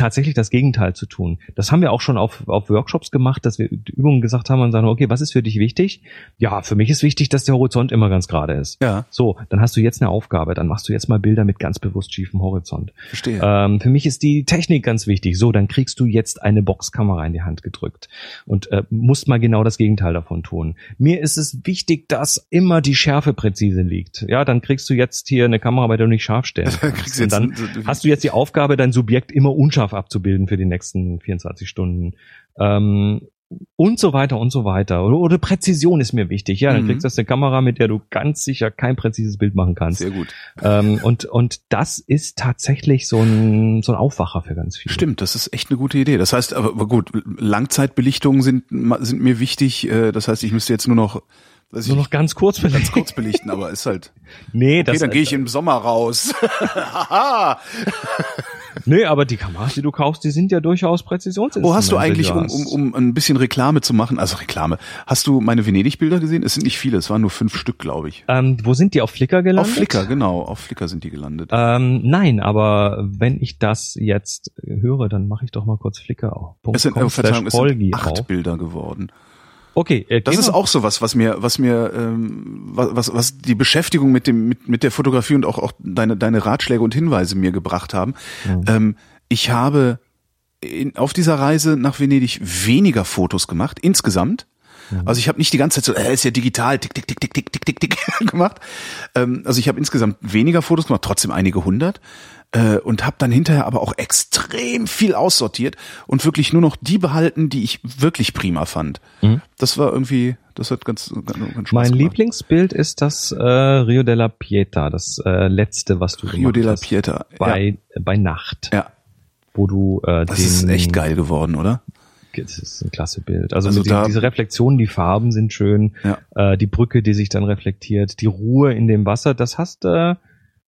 das Gegenteil zu tun. Das haben wir auch schon auf, auf Workshops gemacht, dass wir Übungen gesagt haben und sagen, okay, was ist für dich wichtig? Ja, für mich ist wichtig, dass der Horizont immer ganz gerade ist. Ja. So, dann hast du jetzt eine Aufgabe, dann machst du jetzt mal Bilder mit ganz bewusst schiefem Horizont. Verstehe. Ähm, für mich ist die Technik ganz wichtig. So, dann kriegst du jetzt eine Boxkamera in die Hand gedrückt und äh, musst mal genau das Gegenteil davon tun. Mir ist es wichtig, dass immer die Schärfe präzise liegt. Ja, dann kriegst du jetzt hier eine Kamera, bei der du nicht scharf stellen kannst. Und dann hast du jetzt die Aufgabe, dein Subjekt immer unscharf abzubilden für die nächsten vierundzwanzig Stunden. Ähm, und so weiter und so weiter. Oder, oder Präzision ist mir wichtig. Ja, dann Mhm. kriegst du jetzt eine Kamera, mit der du ganz sicher kein präzises Bild machen kannst. Sehr gut. Ähm, und, und das ist tatsächlich so ein, so ein Aufwacher für ganz viele. Stimmt, das ist echt eine gute Idee. Das heißt, aber, aber gut, Langzeitbelichtungen sind, sind mir wichtig. Äh, Das heißt, ich müsste jetzt nur noch, weiß ich Nur noch nicht, ganz kurz ganz vielleicht. kurz belichten, aber ist halt, Nee, okay, das, dann gehe ich im Sommer raus. Haha. nee, aber die Kameras, die du kaufst, die sind ja durchaus Präzisionsinstrumente. Wo hast du eigentlich, die um, hast. um, um ein bisschen Reklame zu machen, also Reklame, hast du meine Venedig-Bilder gesehen? Es sind nicht viele, es waren nur fünf Stück, glaube ich. Ähm, wo sind die? Auf Flickr gelandet? Auf Flickr, genau, auf Flickr sind die gelandet. Ähm, nein, aber wenn ich das jetzt höre, dann mache ich doch mal kurz Flickr auf. Es sind, äh, Verzeihung, es sind acht Bilder geworden. Okay, äh, Das gehen ist wir- auch sowas, was mir, was mir, ähm, was, was, was die Beschäftigung mit dem, mit, mit der Fotografie und auch, auch deine, deine Ratschläge und Hinweise mir gebracht haben. Mhm. Ähm, ich habe in, auf dieser Reise nach Venedig weniger Fotos gemacht, insgesamt. Also ich habe nicht die ganze Zeit so, äh, ist ja digital, tick, tick, tick, tick, tick, tick, tick, tick gemacht. Ähm, also ich habe insgesamt weniger Fotos gemacht, trotzdem einige hundert. Äh, und habe dann hinterher aber auch extrem viel aussortiert und wirklich nur noch die behalten, die ich wirklich prima fand. Mhm. Das war irgendwie, das hat ganz, ganz, ganz Spaß Mein gemacht. Lieblingsbild ist das äh, Rio della Pieta, das äh, letzte, was du Rio gemacht della hast. Pieta. Bei, bei Nacht, Ja, wo du äh, das den, ist echt geil geworden, oder? Das ist ein klasse Bild. Also, Also mit da- die, diese Reflexionen, die Farben sind schön, Ja. äh, die Brücke, die sich dann reflektiert, die Ruhe in dem Wasser, das hast äh,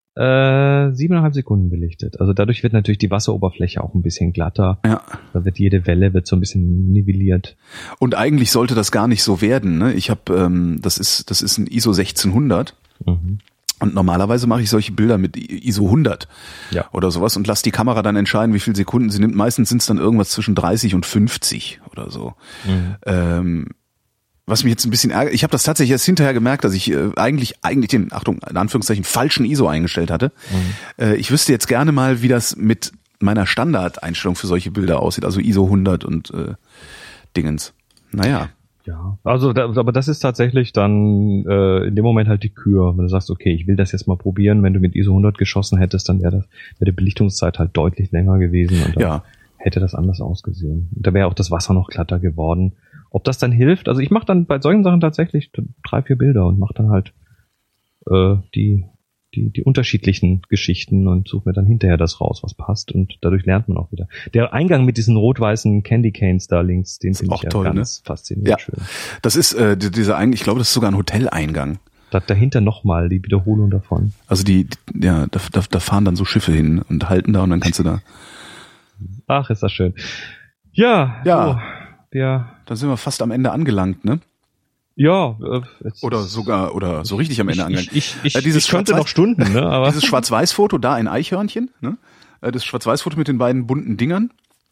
äh, siebeneinhalb Sekunden belichtet. Also dadurch wird natürlich die Wasseroberfläche auch ein bisschen glatter. Ja. Da wird jede Welle wird so ein bisschen nivelliert. Und eigentlich sollte das gar nicht so werden. Ne? Ich habe, ähm, das ist, das ist ein I S O sechzehnhundert. Mhm. Und normalerweise mache ich solche Bilder mit I S O hundert Ja. oder sowas und lasse die Kamera dann entscheiden, wie viele Sekunden sie nimmt. Meistens sind es dann irgendwas zwischen dreißig und fünfzig oder so. Mhm. Ähm, was mich jetzt ein bisschen ärgert, ich habe das tatsächlich erst hinterher gemerkt, dass ich äh, eigentlich eigentlich den, Achtung, in Anführungszeichen, falschen I S O eingestellt hatte. Mhm. Äh, ich wüsste jetzt gerne mal, wie das mit meiner Standardeinstellung für solche Bilder aussieht, also I S O hundert und äh, Dingens. Naja. Ja, also da, aber das ist tatsächlich dann äh, in dem Moment halt die Kür. Wenn du sagst, okay, ich will das jetzt mal probieren, wenn du mit I S O hundert geschossen hättest, dann wäre das wäre die Belichtungszeit halt deutlich länger gewesen und dann Ja. hätte das anders ausgesehen. Und da wäre auch das Wasser noch glatter geworden. Ob das dann hilft? Also ich mache dann bei solchen Sachen tatsächlich drei, vier Bilder und mache dann halt äh, die die die unterschiedlichen Geschichten und suche mir dann hinterher das raus, was passt, und dadurch lernt man auch wieder. Der Eingang mit diesen rot-weißen Candy Canes da links, den finde auch ich ja toll, ganz faszinierend Ja. schön. Das ist äh, die- dieser Eingang, ich glaube, das ist sogar ein Hoteleingang. Da, dahinter nochmal die Wiederholung davon. Also die, die ja, da, da, da fahren dann so Schiffe hin und halten da und dann kannst du da. Ach, ist das schön. Ja, Ja. So, wir, Da sind wir fast am Ende angelangt, ne? ja. Äh, es Oder ist- sogar, oder so richtig am Ende ich, angelangt. ich, ich, ich, Ja, dieses ich könnte Schwarz-Weiß- noch Stunden, ne? Aber Dieses Schwarz-Weiß-Foto da in Eichhörnchen, ne? Äh, Das Schwarz-Weiß-Foto mit den beiden bunten Dingern.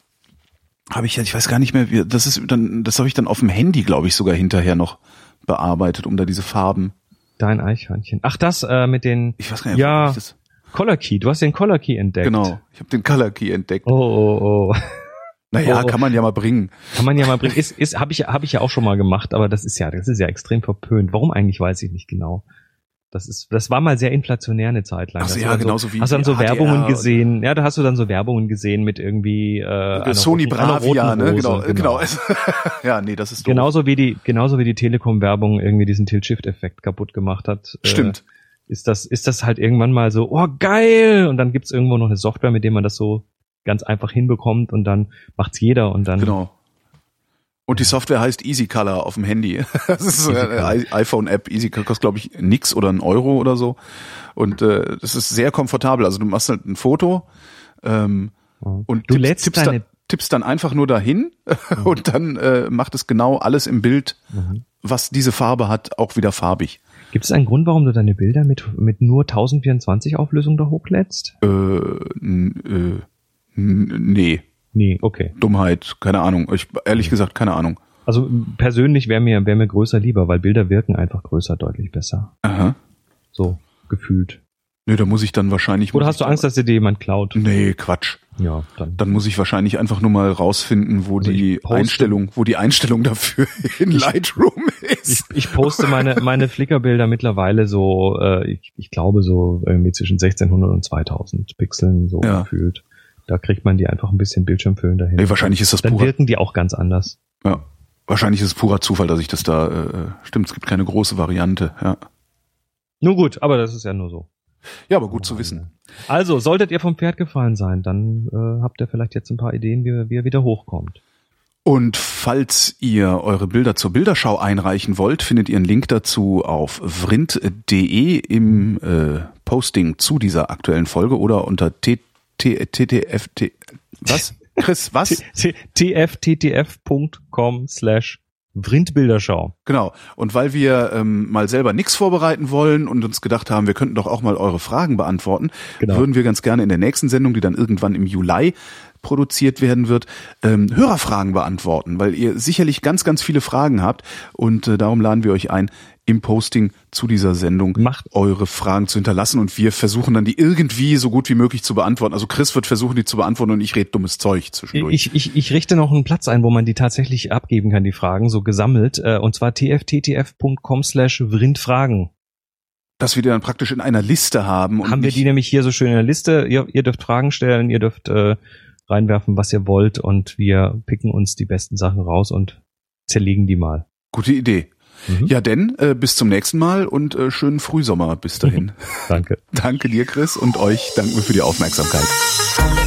Habe ich ja, ich weiß gar nicht mehr, wie, das ist dann, das habe ich dann auf dem Handy, glaube ich, sogar hinterher noch bearbeitet, um da diese Farben. dein Eichhörnchen. Ach, das äh, mit den Ich weiß gar nicht, Ja. ob ich das. Color Key. Du hast den Color Key entdeckt. Genau. Ich habe den Color Key entdeckt. Oh, oh, oh. Naja, oh. kann man ja mal bringen. Kann man ja mal bringen. Ist, ist, habe ich, habe ich ja auch schon mal gemacht, aber das ist ja, das ist ja extrem verpönt. Warum eigentlich, weiß ich nicht genau. Das ist, das war mal sehr inflationär eine Zeit lang. Ach so, Hast du ja, dann genauso wie Hast du dann so H D R Werbungen und- gesehen? Ja, da hast du dann so Werbungen gesehen mit irgendwie äh, einer Sony roten, einer Bravia, roten ne? Hose, Genau, genau. Ja, nee, das ist doof. Genauso wie die, genauso wie die Telekom-Werbung irgendwie diesen Tilt-Shift-Effekt kaputt gemacht hat. Stimmt. Äh, ist das, ist das halt irgendwann mal so, oh geil! Und dann gibt's irgendwo noch eine Software, mit der man das so ganz einfach hinbekommt und dann macht's jeder und dann. Genau. Und die Software heißt Easy Color auf dem Handy. Das ist so eine I- iPhone-App. Easy Color kostet, glaube ich, nix oder ein Euro oder so. Und äh, das ist sehr komfortabel. Also du machst halt ein Foto ähm, und Du tippst, lädst tippst, deine- dann, tippst dann einfach nur dahin und dann äh, macht es genau alles im Bild, Mhm. was diese Farbe hat, auch wieder farbig. Gibt es einen Grund, warum du deine Bilder mit, mit nur tausendvierundzwanzig Auflösung da hochlädst? Äh, n- äh, n- nee. Nee, okay. Dummheit, keine Ahnung. Ich, ehrlich gesagt, keine Ahnung. Also persönlich wäre mir, wäre mir größer lieber, weil Bilder wirken einfach größer deutlich besser. Aha. So, gefühlt. Nee, da muss ich dann wahrscheinlich... Oder hast du Angst, dass dir dir jemand klaut? Nee, Quatsch. Ja, dann. Dann muss ich wahrscheinlich einfach nur mal rausfinden, wo Also die Einstellung, wo die Einstellung dafür in Ich- Lightroom ist. Ich, ich poste meine, meine Flickr-Bilder mittlerweile so, äh, ich, ich glaube so irgendwie zwischen sechzehnhundert und zweitausend Pixeln so Ja. gefühlt. Da kriegt man die einfach ein bisschen Bildschirmfüllen dahin. Nee, wahrscheinlich ist das Dann purer, wirken die auch ganz anders. ja, wahrscheinlich ist es purer Zufall, dass ich das da, äh, stimmt, es gibt keine große Variante, ja. Nun gut, aber das ist ja nur so. Ja, aber gut zu wissen. Also, solltet ihr vom Pferd gefallen sein, dann äh, habt ihr vielleicht jetzt ein paar Ideen, wie, wie er wieder hochkommt. Und falls ihr eure Bilder zur Bilderschau einreichen wollt, findet ihr einen Link dazu auf vrind punkt de im äh, Posting zu dieser aktuellen Folge oder unter t t t t f t was? Chris, was? t f t t f punkt com slash Vrindbilderschau. Genau. Und weil wir ähm, mal selber nichts vorbereiten wollen und uns gedacht haben, wir könnten doch auch mal eure Fragen beantworten, Genau. würden wir ganz gerne in der nächsten Sendung, die dann irgendwann im Juli produziert werden wird, ähm, Hörerfragen beantworten, weil ihr sicherlich ganz, ganz viele Fragen habt und äh, darum laden wir euch ein, im Posting zu dieser Sendung Macht- eure Fragen zu hinterlassen und wir versuchen dann die irgendwie so gut wie möglich zu beantworten. Also Chris wird versuchen, die zu beantworten und ich rede dummes Zeug zwischendurch. Ich, ich, ich richte noch einen Platz ein, wo man die tatsächlich abgeben kann, die Fragen, so gesammelt, äh, und zwar t f t t f punkt com slash vrindfragen. Dass wir die dann praktisch in einer Liste haben. Und Haben wir nicht, die nämlich hier so schön in der Liste. Ihr, ihr dürft Fragen stellen, ihr dürft äh, reinwerfen, was ihr wollt und wir picken uns die besten Sachen raus und zerlegen die mal. Gute Idee. Mhm. Ja, denn äh, bis zum nächsten Mal und äh, schönen Frühsommer bis dahin. Danke. Danke dir, Chris, und euch danken wir für die Aufmerksamkeit.